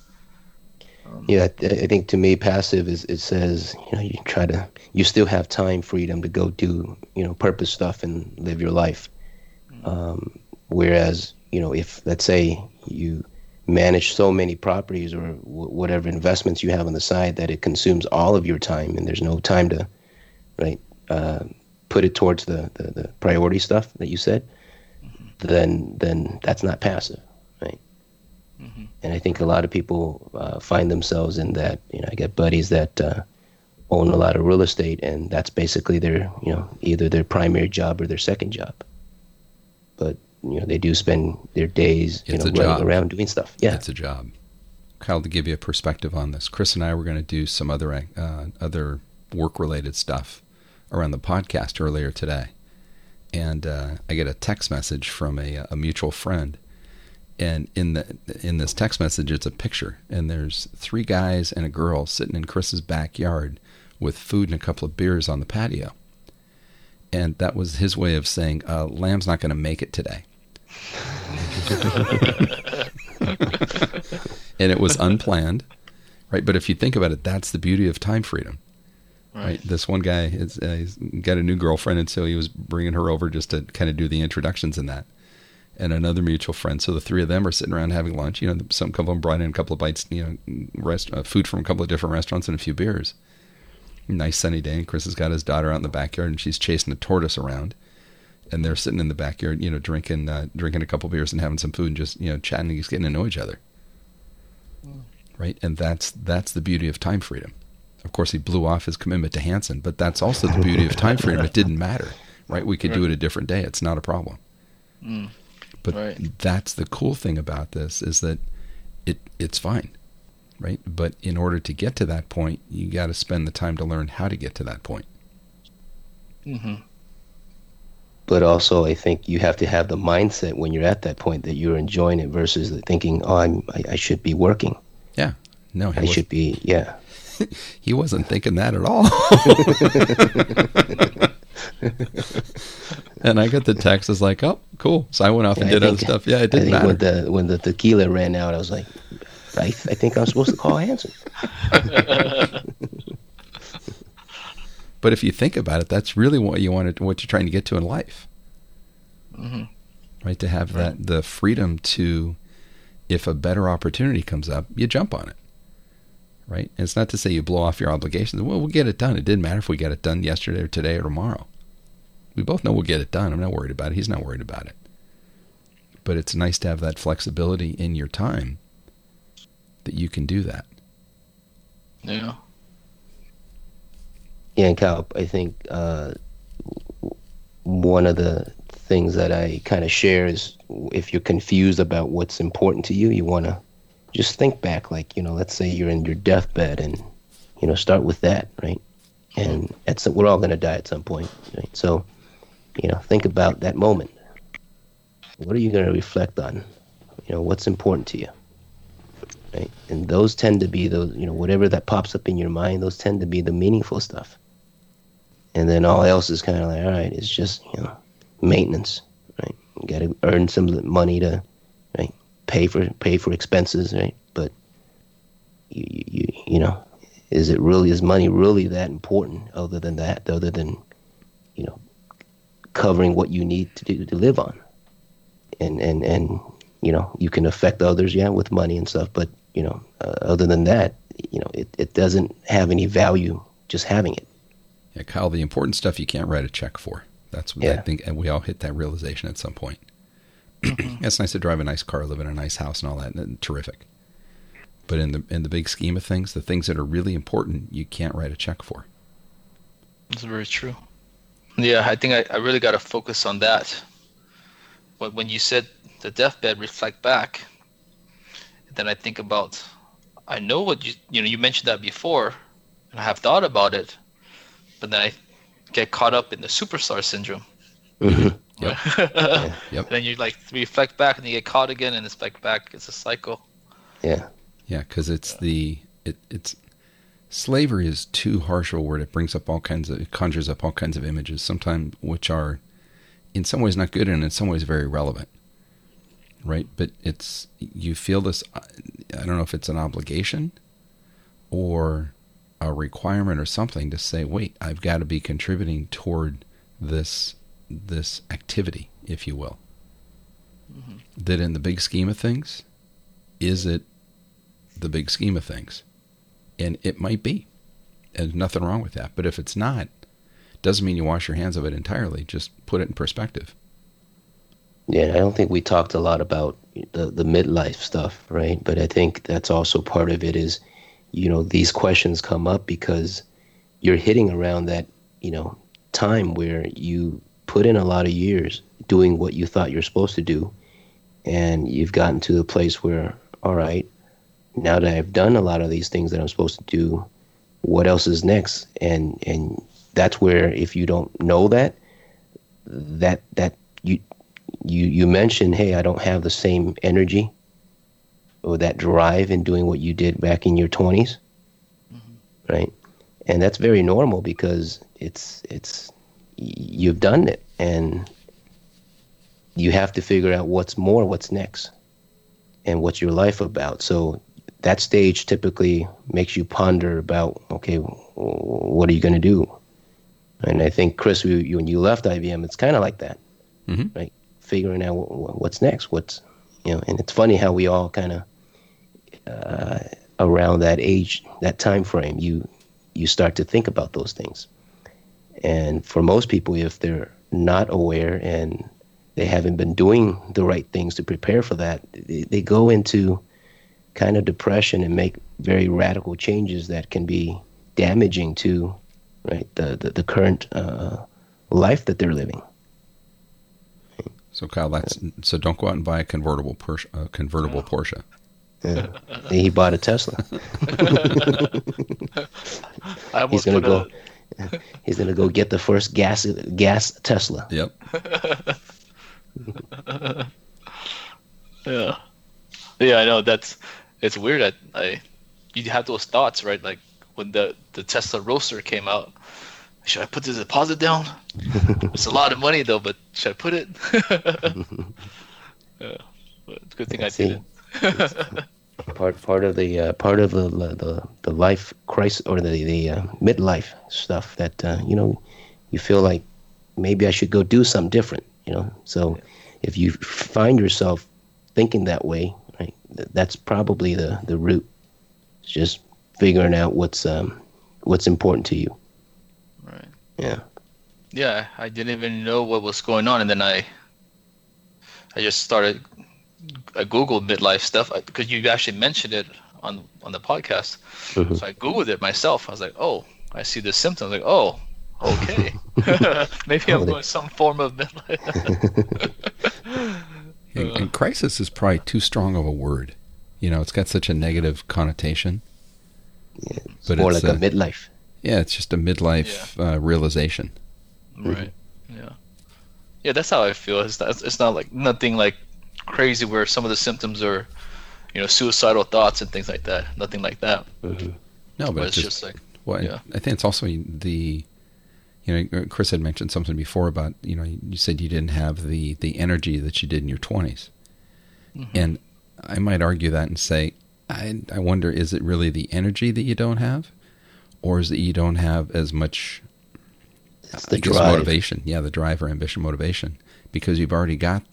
I think to me, passive it says, you still have time freedom to go do, purpose stuff and live your life. Whereas, if let's say you manage so many properties or whatever investments you have on the side that it consumes all of your time and there's no time to, put it towards the priority stuff that you said, then that's not passive, right? Mm-hmm. And I think a lot of people find themselves in that. I got buddies that own a lot of real estate, and that's basically their, either their primary job or their second job. But they do spend their days, running around doing stuff. Yeah, it's a job. Kyle, to give you a perspective on this, Chris and I were going to do some other work-related stuff around the podcast earlier today. And I get a text message from a mutual friend, and in this text message, it's a picture, and there's 3 guys and a girl sitting in Chris's backyard with food and a couple of beers on the patio, and that was his way of saying, "Lamb's not going to make it today," and it was unplanned, right? But if you think about it, that's the beauty of time freedom, right? This one guy he's got a new girlfriend, and so he was bringing her over just to kind of do the introductions and that. And another mutual friend. So the three of them are sitting around having lunch. You know, some couple of them brought in a couple of bites, you know, food from a couple of different restaurants and a few beers. Nice sunny day, and Chris has got his daughter out in the backyard, and she's chasing a tortoise around. And they're sitting in the backyard, you know, drinking a couple of beers and having some food and just, you know, chatting and just getting to know each other. Right? And that's the beauty of time freedom. Of course, he blew off his commitment to Hanson, but that's also the beauty of time freedom. It didn't matter, right? We could do it a different day. It's not a problem. But that's the cool thing about this, is that it's fine, right? But in order to get to that point, you got to spend the time to learn how to get to that point. But also, I think you have to have the mindset when you're at that point that you're enjoying it versus thinking, oh, I should be working. Yeah. No, I should be, yeah. He wasn't thinking that at all. And I got the text, it's like, oh, cool. So I went off and did other stuff. Yeah, it didn't matter. When the tequila ran out, I was like, I think I'm supposed to call Hanson. But if you think about it, that's really what what you're trying to get to in life. Right? To have the freedom to, if a better opportunity comes up, you jump on it. Right? And it's not to say you blow off your obligations. Well, we'll get it done. It didn't matter if we get it done yesterday or today or tomorrow. We both know we'll get it done. I'm not worried about it. He's not worried about it. But it's nice to have that flexibility in your time that you can do that. Yeah. Yeah, and Cal, I think one of the things that I kind of share is, if you're confused about what's important to you, you want to just think back, like, you know, let's say you're in your deathbed, and, you know, start with that, right? And we're all going to die at some point, right? So, you know, think about that moment. What are you going to reflect on? You know, what's important to you? Right? And those tend to be those, you know, whatever that pops up in your mind, those tend to be the meaningful stuff. And then all else is kind of like, all right, it's just, you know, maintenance, right? You got to earn some money to, right, pay for expenses, right? But you know, is money really that important? Other than, you know, covering what you need to live on, and you know, you can affect others, with money and stuff, but, you know, other than that, you know, it doesn't have any value just having it. Yeah, Kyle, the important stuff you can't write a check for. That's what I think, and we all hit that realization at some point. It's nice to drive a nice car, live in a nice house and all that, and terrific. But in the big scheme of things, the things that are really important, you can't write a check for. That's very true. Yeah, I think I really got to focus on that. But when you said the deathbed, reflect back, then I think about, I know what you mentioned that before, and I have thought about it, but then I get caught up in the superstar syndrome. Yep. Yep. Then you like reflect back, and you get caught again, and it's back. It's a cycle. Yeah. Yeah, because it's slavery is too harsh a word. It conjures up all kinds of images, sometimes which are in some ways not good and in some ways very relevant. Right? But you feel this, I don't know if it's an obligation or a requirement or something to say, wait, I've got to be contributing toward this activity, if you will. Mm-hmm. That in the big scheme of things, is it the big scheme of things? And it might be. And there's nothing wrong with that. But if it's not, doesn't mean you wash your hands of it entirely. Just put it in perspective. Yeah, I don't think we talked a lot about the midlife stuff, right? But I think that's also part of it is, you know, these questions come up because you're hitting around that, you know, time where you put in a lot of years doing what you thought you're supposed to do. And you've gotten to the place where, all right, now that I've done a lot of these things that I'm supposed to do, what else is next? And that's where, if you don't know that you mentioned, hey, I don't have the same energy or that drive in doing what you did back in your 20s, right? And that's very normal because it's you've done it, and you have to figure out what's next, and what's your life about. So that stage typically makes you ponder about, okay, what are you going to do? And I think, Chris, when you left IBM, it's kind of like that, right? Figuring out what's next, and it's funny how we all kind of around that age, that time frame, you start to think about those things. And for most people, if they're not aware and they haven't been doing the right things to prepare for that, they go into kind of depression and make very radical changes that can be damaging to, right, the current life that they're living. So Kyle, so don't go out and buy a convertible Porsche. Yeah. He bought a Tesla. He's gonna go get the first gas Tesla. Yep. Yeah, I know it's weird. You have those thoughts, right? Like when the Tesla Roadster came out, should I put the deposit down? It's a lot of money though, but should I put it? Yeah, but it's a good thing I didn't. part of the life crisis or the midlife stuff that you feel like maybe I should go do something different. So if you find yourself thinking that way, right, that's probably the root. It's just figuring out what's important to you. Right. Yeah. Yeah, I didn't even know what was going on, and then I just started. I googled midlife stuff because you actually mentioned it on the podcast. Mm-hmm. So I googled it myself. I was like, oh, I see the symptoms. Like, oh, okay, maybe I'm going some form of midlife. And crisis is probably too strong of a word. It's got such a negative connotation. Yeah, it's more like a midlife. Yeah, it's just a midlife realization. Right. Yeah. Yeah, that's how I feel. It's not like nothing like crazy where some of the symptoms are, suicidal thoughts and things like that. Nothing like that. Mm-hmm. No, but it's just like, I think it's also Chris had mentioned something before about, you said you didn't have the energy that you did in your 20s. Mm-hmm. And I might argue that and say, I wonder, is it really the energy that you don't have? Or is it you don't have as much motivation? Yeah, the drive or ambition, motivation. Because you've already got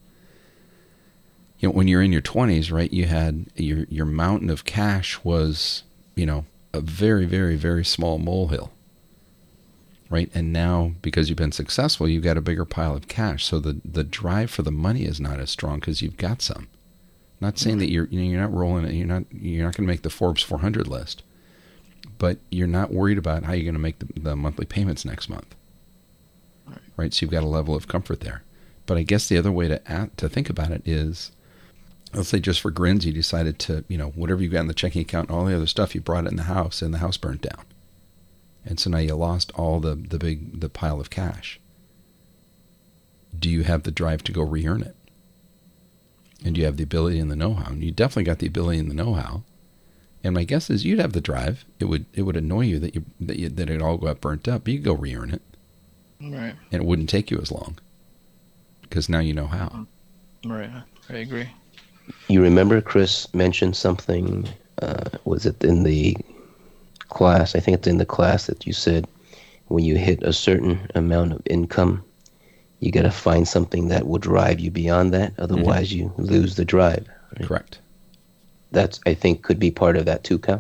when you're in your 20s, right, you had your mountain of cash was, a very, very, very small molehill. Right? And now, because you've been successful, you've got a bigger pile of cash. So the drive for the money is not as strong because you've got some. Not saying that you're not rolling it, you're not going to make the Forbes 400 list, but you're not worried about how you're going to make the monthly payments next month. Right? So you've got a level of comfort there. But I guess the other way to think about it is, let's say just for grins, you decided to, whatever you got in the checking account and all the other stuff, you brought it in the house and the house burnt down. And so now you lost all the pile of cash. Do you have the drive to go re-earn it? And do you have the ability and the know-how? And you definitely got the ability and the know-how. And my guess is you'd have the drive. It would annoy you that it all got burnt up. But you could go re-earn it. Right. And it wouldn't take you as long. Because now you know how. Right. I agree. You remember Chris mentioned something, was it in the class? I think it's in the class that you said when you hit a certain amount of income, you got to find something that will drive you beyond that. Otherwise, you lose the drive. Right? Correct. That's, I think, could be part of that too, Cal.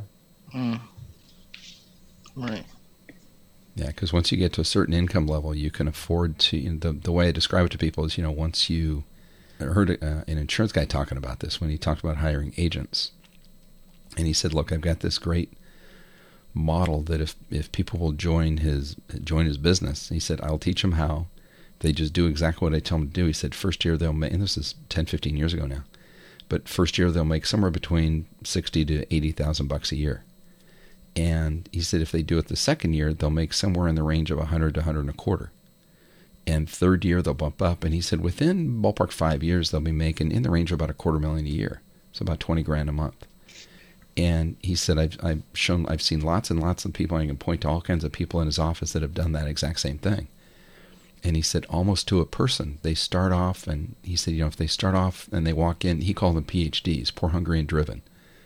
Right. Yeah, because once you get to a certain income level, you can afford to, the way I describe it to people is, once you, I heard an insurance guy talking about this when he talked about hiring agents. And he said, look, I've got this great model that if people will join his business, he said, I'll teach them how. They just do exactly what I tell them to do. He said, first year they'll make, and this is 10, 15 years ago now, but first year they'll make somewhere between $60,000 to $80,000 a year. And he said if they do it the second year, they'll make somewhere in the range of $100,000 to $125,000. And third year they'll bump up. And he said within ballpark 5 years they'll be making in the range of about $250,000 a year, so about $20,000 a month. And he said I've seen lots and lots of people. And I can point to all kinds of people in his office that have done that exact same thing. And he said almost to a person, they start off, and he said, if they start off and they walk in, he called them PhDs, poor, hungry, and driven.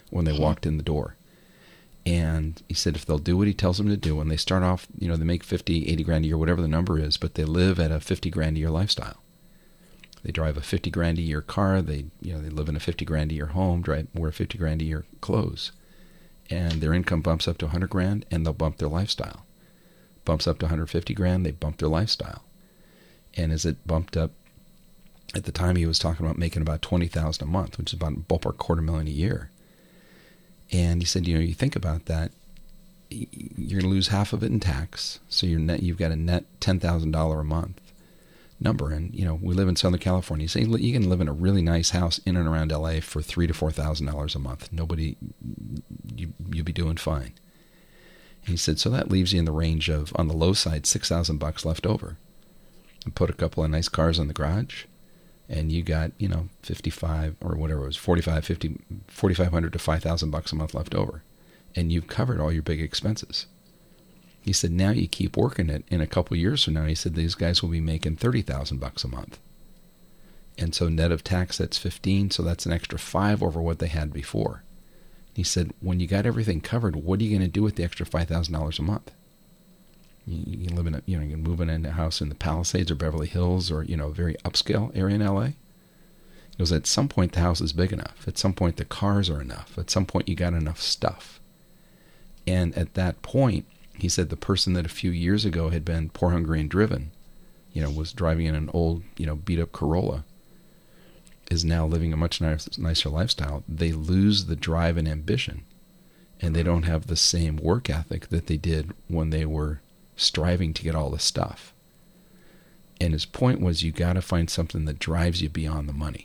when they walked in the door. And he said if they'll do what he tells them to do, when they start off, they make 50, 80 grand a year, whatever the number is, but they live at a 50 grand a year lifestyle. They drive a 50 grand a year car. They live in a 50 grand a year home, wear 50 grand a year clothes. And their income bumps up to 100 grand and they'll bump their lifestyle. Bumps up to 150 grand, they bump their lifestyle. And as it bumped up, at the time he was talking about making about $20,000 a month, which is about ballpark $250,000 a year. And he said, you think about that, you're going to lose half of it in tax. So you've got a net $10,000 a month number. And, we live in Southern California. So you can live in a really nice house in and around LA for $3,000 to $4,000 a month. You'll be doing fine. And he said, so that leaves you in the range of, on the low side, $6,000 left over. And put a couple of nice cars in the garage. And you got, 55 or whatever it was, 45, 50, 4,500 to $5,000 a month left over. And you've covered all your big expenses. He said, now you keep working it. In a couple of years from now, he said, these guys will be making $30,000 a month. And so net of tax, that's 15. So that's an extra 5 over what they had before. He said, when you got everything covered, what are you going to do with the extra $5,000 a month? You live in you can move in a house in the Palisades or Beverly Hills or, a very upscale area in LA. He goes, at some point the house is big enough. At some point the cars are enough. At some point you got enough stuff. And at that point, he said the person that a few years ago had been poor, hungry, and driven, was driving in an old, beat up Corolla, is now living a much nicer lifestyle. They lose the drive and ambition. And they don't have the same work ethic that they did when they were striving to get all the stuff. And his point was, you got to find something that drives you beyond the money,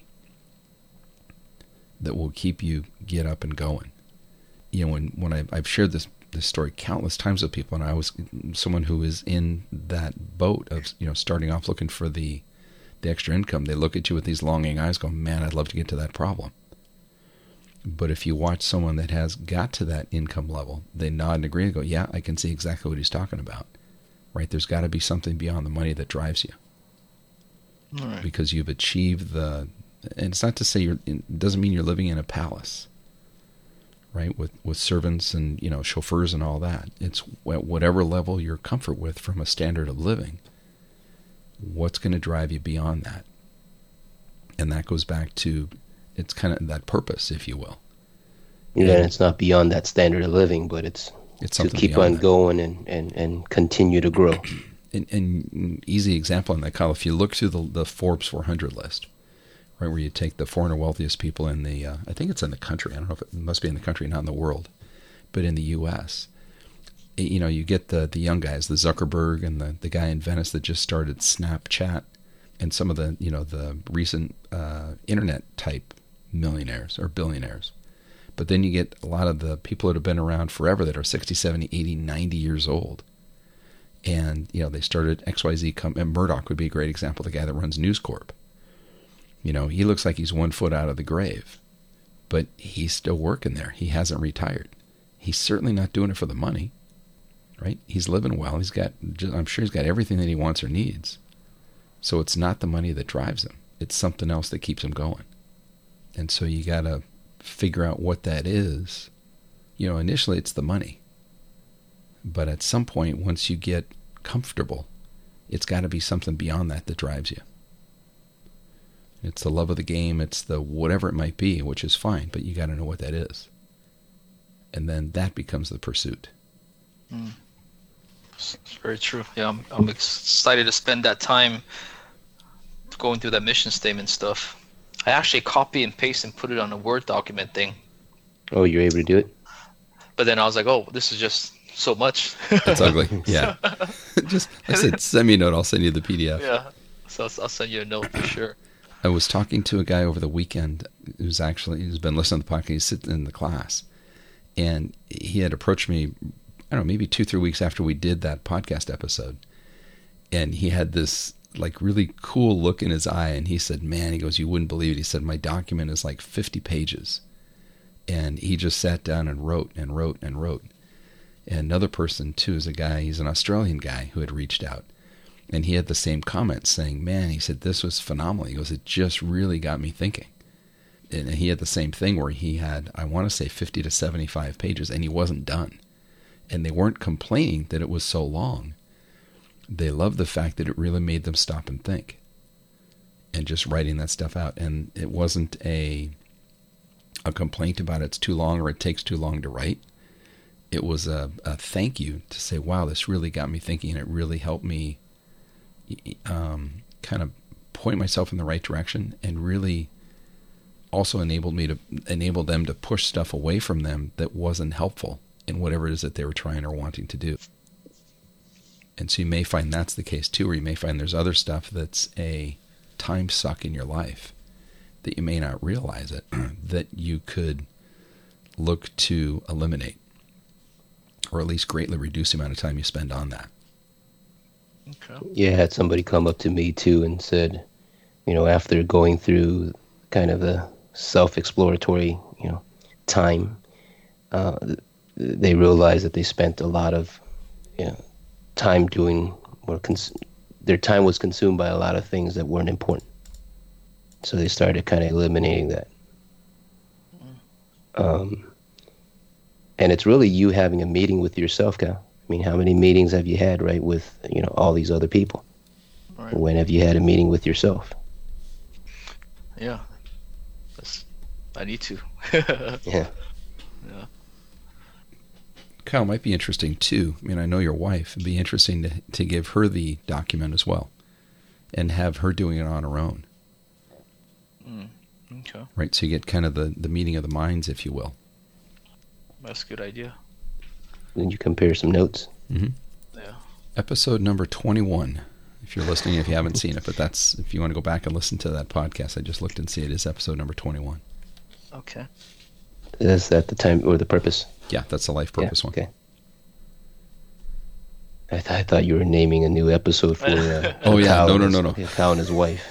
that will keep you get up and going. When I've shared this story countless times with people, and I was someone who is in that boat of starting off looking for the extra income. They look at you with these longing eyes, going, "Man, I'd love to get to that problem." But if you watch someone that has got to that income level, they nod and agree and go, "Yeah, I can see exactly what he's talking about." Right? There's got to be something beyond the money that drives you. All right. Because you've achieved and it's not to say it doesn't mean you're living in a palace, right? With servants and, chauffeurs and all that. It's at whatever level you're comfort with from a standard of living, what's going to drive you beyond that? And that goes back to, it's kind of that purpose, if you will. Yeah, and it's not beyond that standard of living, but it's to keep on going and continue to grow. An easy example on that, Kyle, if you look through the Forbes 400 list, right, where you take the 400 wealthiest people in the, I think it's in the country. I don't know if it must be in the country, not in the world, but in the U.S. You get the young guys, the Zuckerberg and the guy in Venice that just started Snapchat, and some of the, the recent internet type millionaires or billionaires. But then you get a lot of the people that have been around forever that are 60, 70, 80, 90 years old. And, they started XYZ, and Murdoch would be a great example, the guy that runs News Corp. He looks like he's 1 foot out of the grave, but he's still working there. He hasn't retired. He's certainly not doing it for the money, right? He's living well. I'm sure he's got everything that he wants or needs. So it's not the money that drives him. It's something else that keeps him going. And so you got to figure out what that is. Initially it's the money. But at some point, once you get comfortable, it's got to be something beyond that drives you. It's the love of the game. It's the whatever it might be, which is fine, but you got to know what that is. And then that becomes the pursuit. It's very true. Yeah, I'm excited to spend that time going through that mission statement stuff. I actually copy and paste and put it on a Word document thing. Oh, you're able to do it? But then I was like, oh, this is just so much. That's ugly. Yeah. I said, send me a note. I'll send you the PDF. Yeah. So I'll send you a note for sure. I was talking to a guy over the weekend who's been listening to the podcast. He's sitting in the class, and he had approached me, I don't know, maybe 2-3 weeks after we did that podcast episode. And he had this really cool look in his eye. And he said, man, he goes, you wouldn't believe it. He said, my document is 50 pages. And he just sat down and wrote and wrote and wrote. And another person too is a guy, he's an Australian guy who had reached out. And he had the same comments saying, man, he said, this was phenomenal. He goes, it just really got me thinking. and he had the same thing where he had, I want to say 50 to 75 pages, and he wasn't done. And they weren't complaining that it was so long. They loved the fact that it really made them stop and think. And just writing that stuff out. And it wasn't a complaint about it's too long or it takes too long to write. It was a thank you to say, wow, this really got me thinking, and it really helped me kind of point myself in the right direction, and really also enabled them to push stuff away from them that wasn't helpful in whatever it is that they were trying or wanting to do. And so you may find that's the case too, or you may find there's other stuff that's a time suck in your life that you may not realize it, that you could look to eliminate, or at least greatly reduce the amount of time you spend on that. Okay. Yeah, I had somebody come up to me too and said, after going through kind of the self-exploratory, time, they realized that they spent a lot of time doing, or their time was consumed by a lot of things that weren't important. So they started kind of eliminating that. And it's really you having a meeting with yourself, Kyle. I mean, how many meetings have you had, right, with, all these other people? Right. When have you had a meeting with yourself? Yeah. I need to. Yeah. Yeah. Kyle, might be interesting too. I mean, I know your wife. It'd be interesting to give her the document as well, and have her doing it on her own. Okay. Right, so you get kind of the meeting of the minds, if you will. That's a good idea. Then you compare some notes. Mm-hmm. Yeah. Episode number 21. If you're listening, if you haven't seen it, but that's, if you want to go back and listen to that podcast, I just looked and see it is episode number 21. Okay. Is that the time or the purpose? Yeah, that's the life purpose one. Okay. I thought you were naming a new episode for. Oh yeah, Kyle no. Kyle and his wife.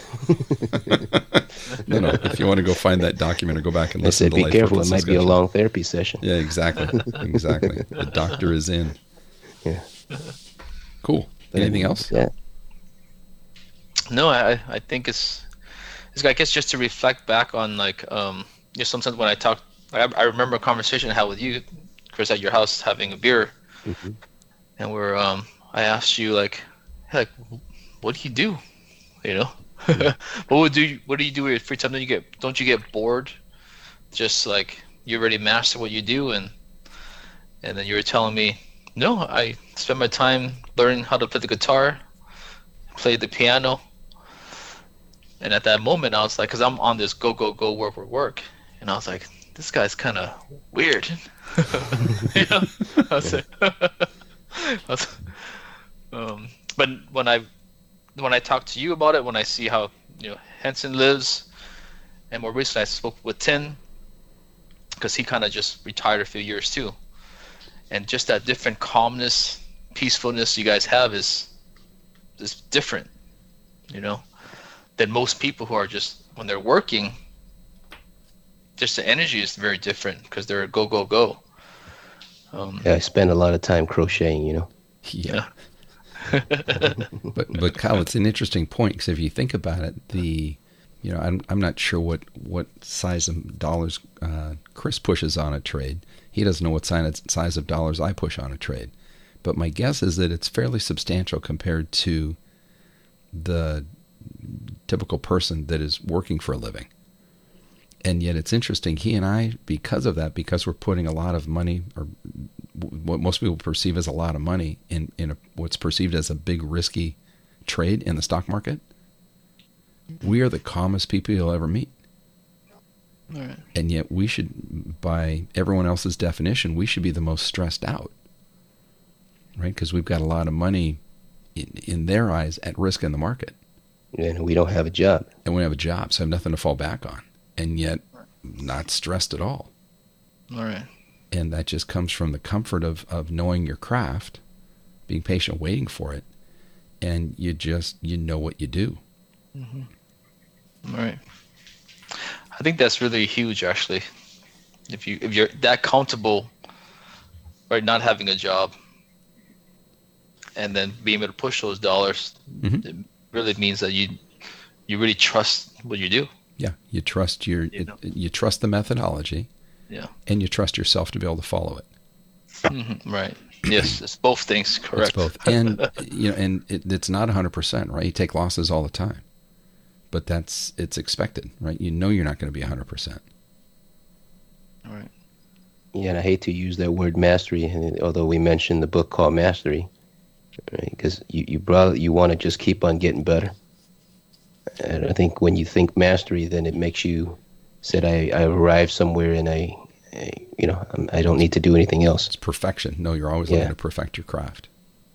No. If you want to go find that document or go back and I listen said, to be life careful. It purpose might be a discussion. long therapy session. Yeah, exactly. The doctor is in. Yeah. Cool. Anything else? Yeah. No, I think it's I guess just to reflect back on sometimes when I talk, I remember a conversation I had with you, Chris, at your house having a beer, Mm-hmm. and I asked you like what do you do, what do you do with your free time? Don't you get bored? Just like you already master what you do, and then you were telling me, no, I spend my time learning how to play the guitar, play the piano. And at that moment, I was like, because I'm on this go, work. And I was like, this guy's kind of weird. But when I talk to you about it, when I see how Henson lives, and more recently I spoke with Tin, because he kind of just retired a few years too. And just that different calmness, peacefulness you guys have is different, than most people who are just, when they're working, just the energy is very different because they're go. Yeah, I spend a lot of time crocheting, Yeah. But Kyle, it's an interesting point, because if you think about it, I'm not sure what size of dollars Chris pushes on a trade. He doesn't know what size of dollars I push on a trade. But my guess is that it's fairly substantial compared to the typical person that is working for a living. And yet it's interesting, he and I, because of that, because we're putting a lot of money, or what most people perceive as a lot of money, in what's perceived as a big risky trade in the stock market, we are the calmest people you'll ever meet. All right. And yet we should, by everyone else's definition, we should be the most stressed out, right? Because we've got a lot of money in their eyes at risk in the market. And we don't have a job. And we have a job, so I have nothing to fall back on. And yet not stressed at all. All right. And that just comes from the comfort of knowing your craft, being patient, waiting for it, and you know what you do. Mm-hmm. All right. I think that's really huge, actually. If you're that comfortable, right, not having a job, and then being able to push those dollars, Mm-hmm. it really means that you really trust what you do. Yeah, you trust you trust the methodology. Yeah. And you trust yourself to be able to follow it. Right. Yes, it's both things. Correct. It's both, and it's not 100%, right? You take losses all the time, but it's expected, right? You know you're not going to be 100%. Right. Yeah, and I hate to use that word mastery, although we mentioned the book called Mastery, right? Because you want to just keep on getting better. And I think when you think mastery, then it makes you said I arrived somewhere and I don't need to do anything else. It's perfection. No, you're always looking to perfect your craft.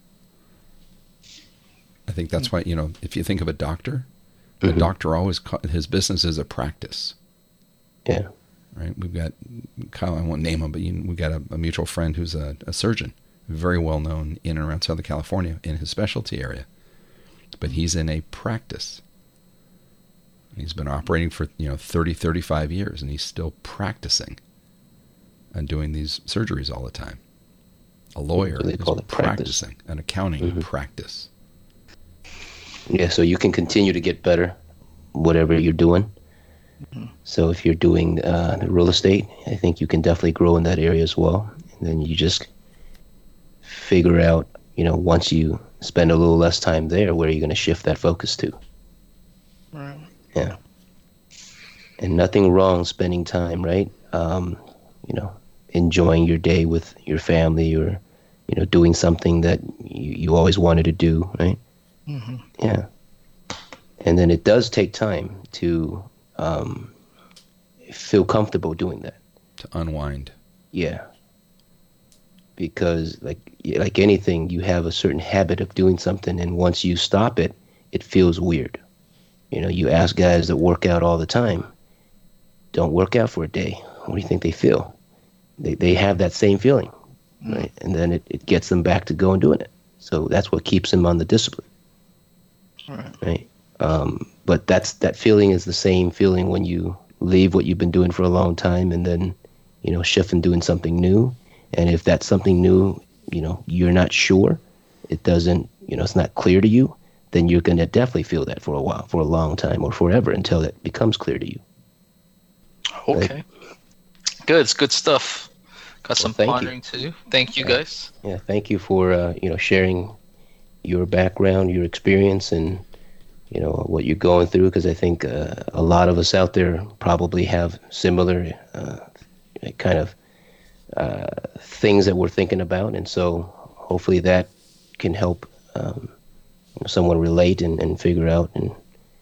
I think that's why, if you think of a doctor, the doctor always, his business is a practice. Yeah. Right. We've got Kyle, I won't name him, but we've got a mutual friend who's a surgeon, very well known in and around Southern California in his specialty area. But he's in a practice. He's been operating for 30, 35 years, and he's still practicing and doing these surgeries all the time. A lawyer is practicing an accounting practice. Yeah, so you can continue to get better, whatever you're doing. So if you're doing real estate, I think you can definitely grow in that area as well. And then you just figure out, once you spend a little less time there, where you're going to shift that focus to. Right. Yeah. And nothing wrong spending time, right? Enjoying your day with your family, or, doing something that you always wanted to do, right? Mm-hmm. Yeah. And then it does take time to feel comfortable doing that. To unwind. Yeah. Because like anything, you have a certain habit of doing something, and once you stop it, it feels weird. You ask guys that work out all the time, don't work out for a day. What do you think they feel? They have that same feeling, right? And then it gets them back to going doing it. So that's what keeps them on the discipline. Right. But that feeling is the same feeling when you leave what you've been doing for a long time and then, shift and doing something new. And if that's something new, you're not sure, it doesn't, it's not clear to you, then you're going to definitely feel that for a while, for a long time, or forever, until it becomes clear to you. Okay. Right? Good. It's good stuff. Got some pondering to do. Thank you, guys. Yeah, thank you for, sharing your background, your experience, and, what you're going through, because I think a lot of us out there probably have similar kind of things that we're thinking about. And so hopefully that can help someone relate and figure out and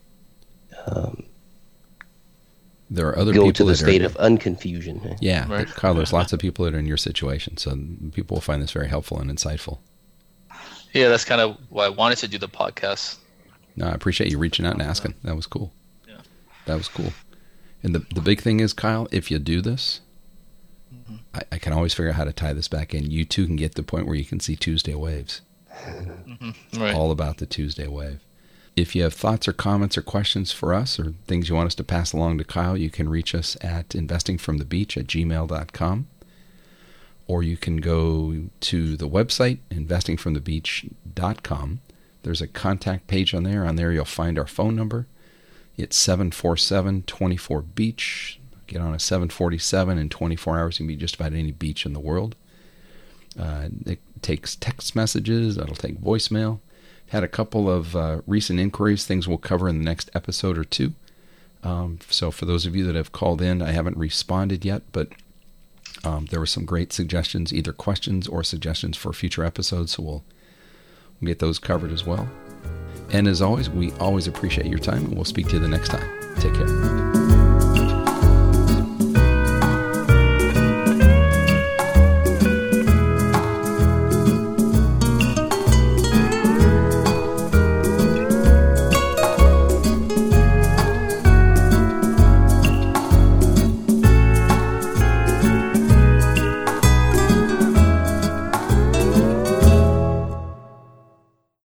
there are other go people to the that state of unconfusion. Yeah, right. Kyle, there's lots of people that are in your situation, so people will find this very helpful and insightful. Yeah, that's kind of why I wanted to do the podcast. No, I appreciate you reaching out and asking. That was cool. Yeah. That was cool. And the big thing is, Kyle, if you do this, I can always figure out how to tie this back in. You too can get to the point where you can see Tuesday waves. Right. All about the Tuesday wave. If you have thoughts or comments or questions for us or things you want us to pass along to Kyle, you can reach us at investingfromthebeach@gmail.com. Or you can go to the website, investingfromthebeach.com. There's a contact page on there. On there you'll find our phone number. It's 747-24-BEACH. Get on a 747 in 24 hours. You can be just about any beach in the world. It takes text messages. It'll take voicemail. Had a couple of recent inquiries, things we'll cover in the next episode or two. So for those of you that have called in, I haven't responded yet, but there were some great suggestions, either questions or suggestions for future episodes, so we'll get those covered as well. And as always, we always appreciate your time, and we'll speak to you the next time. Take care.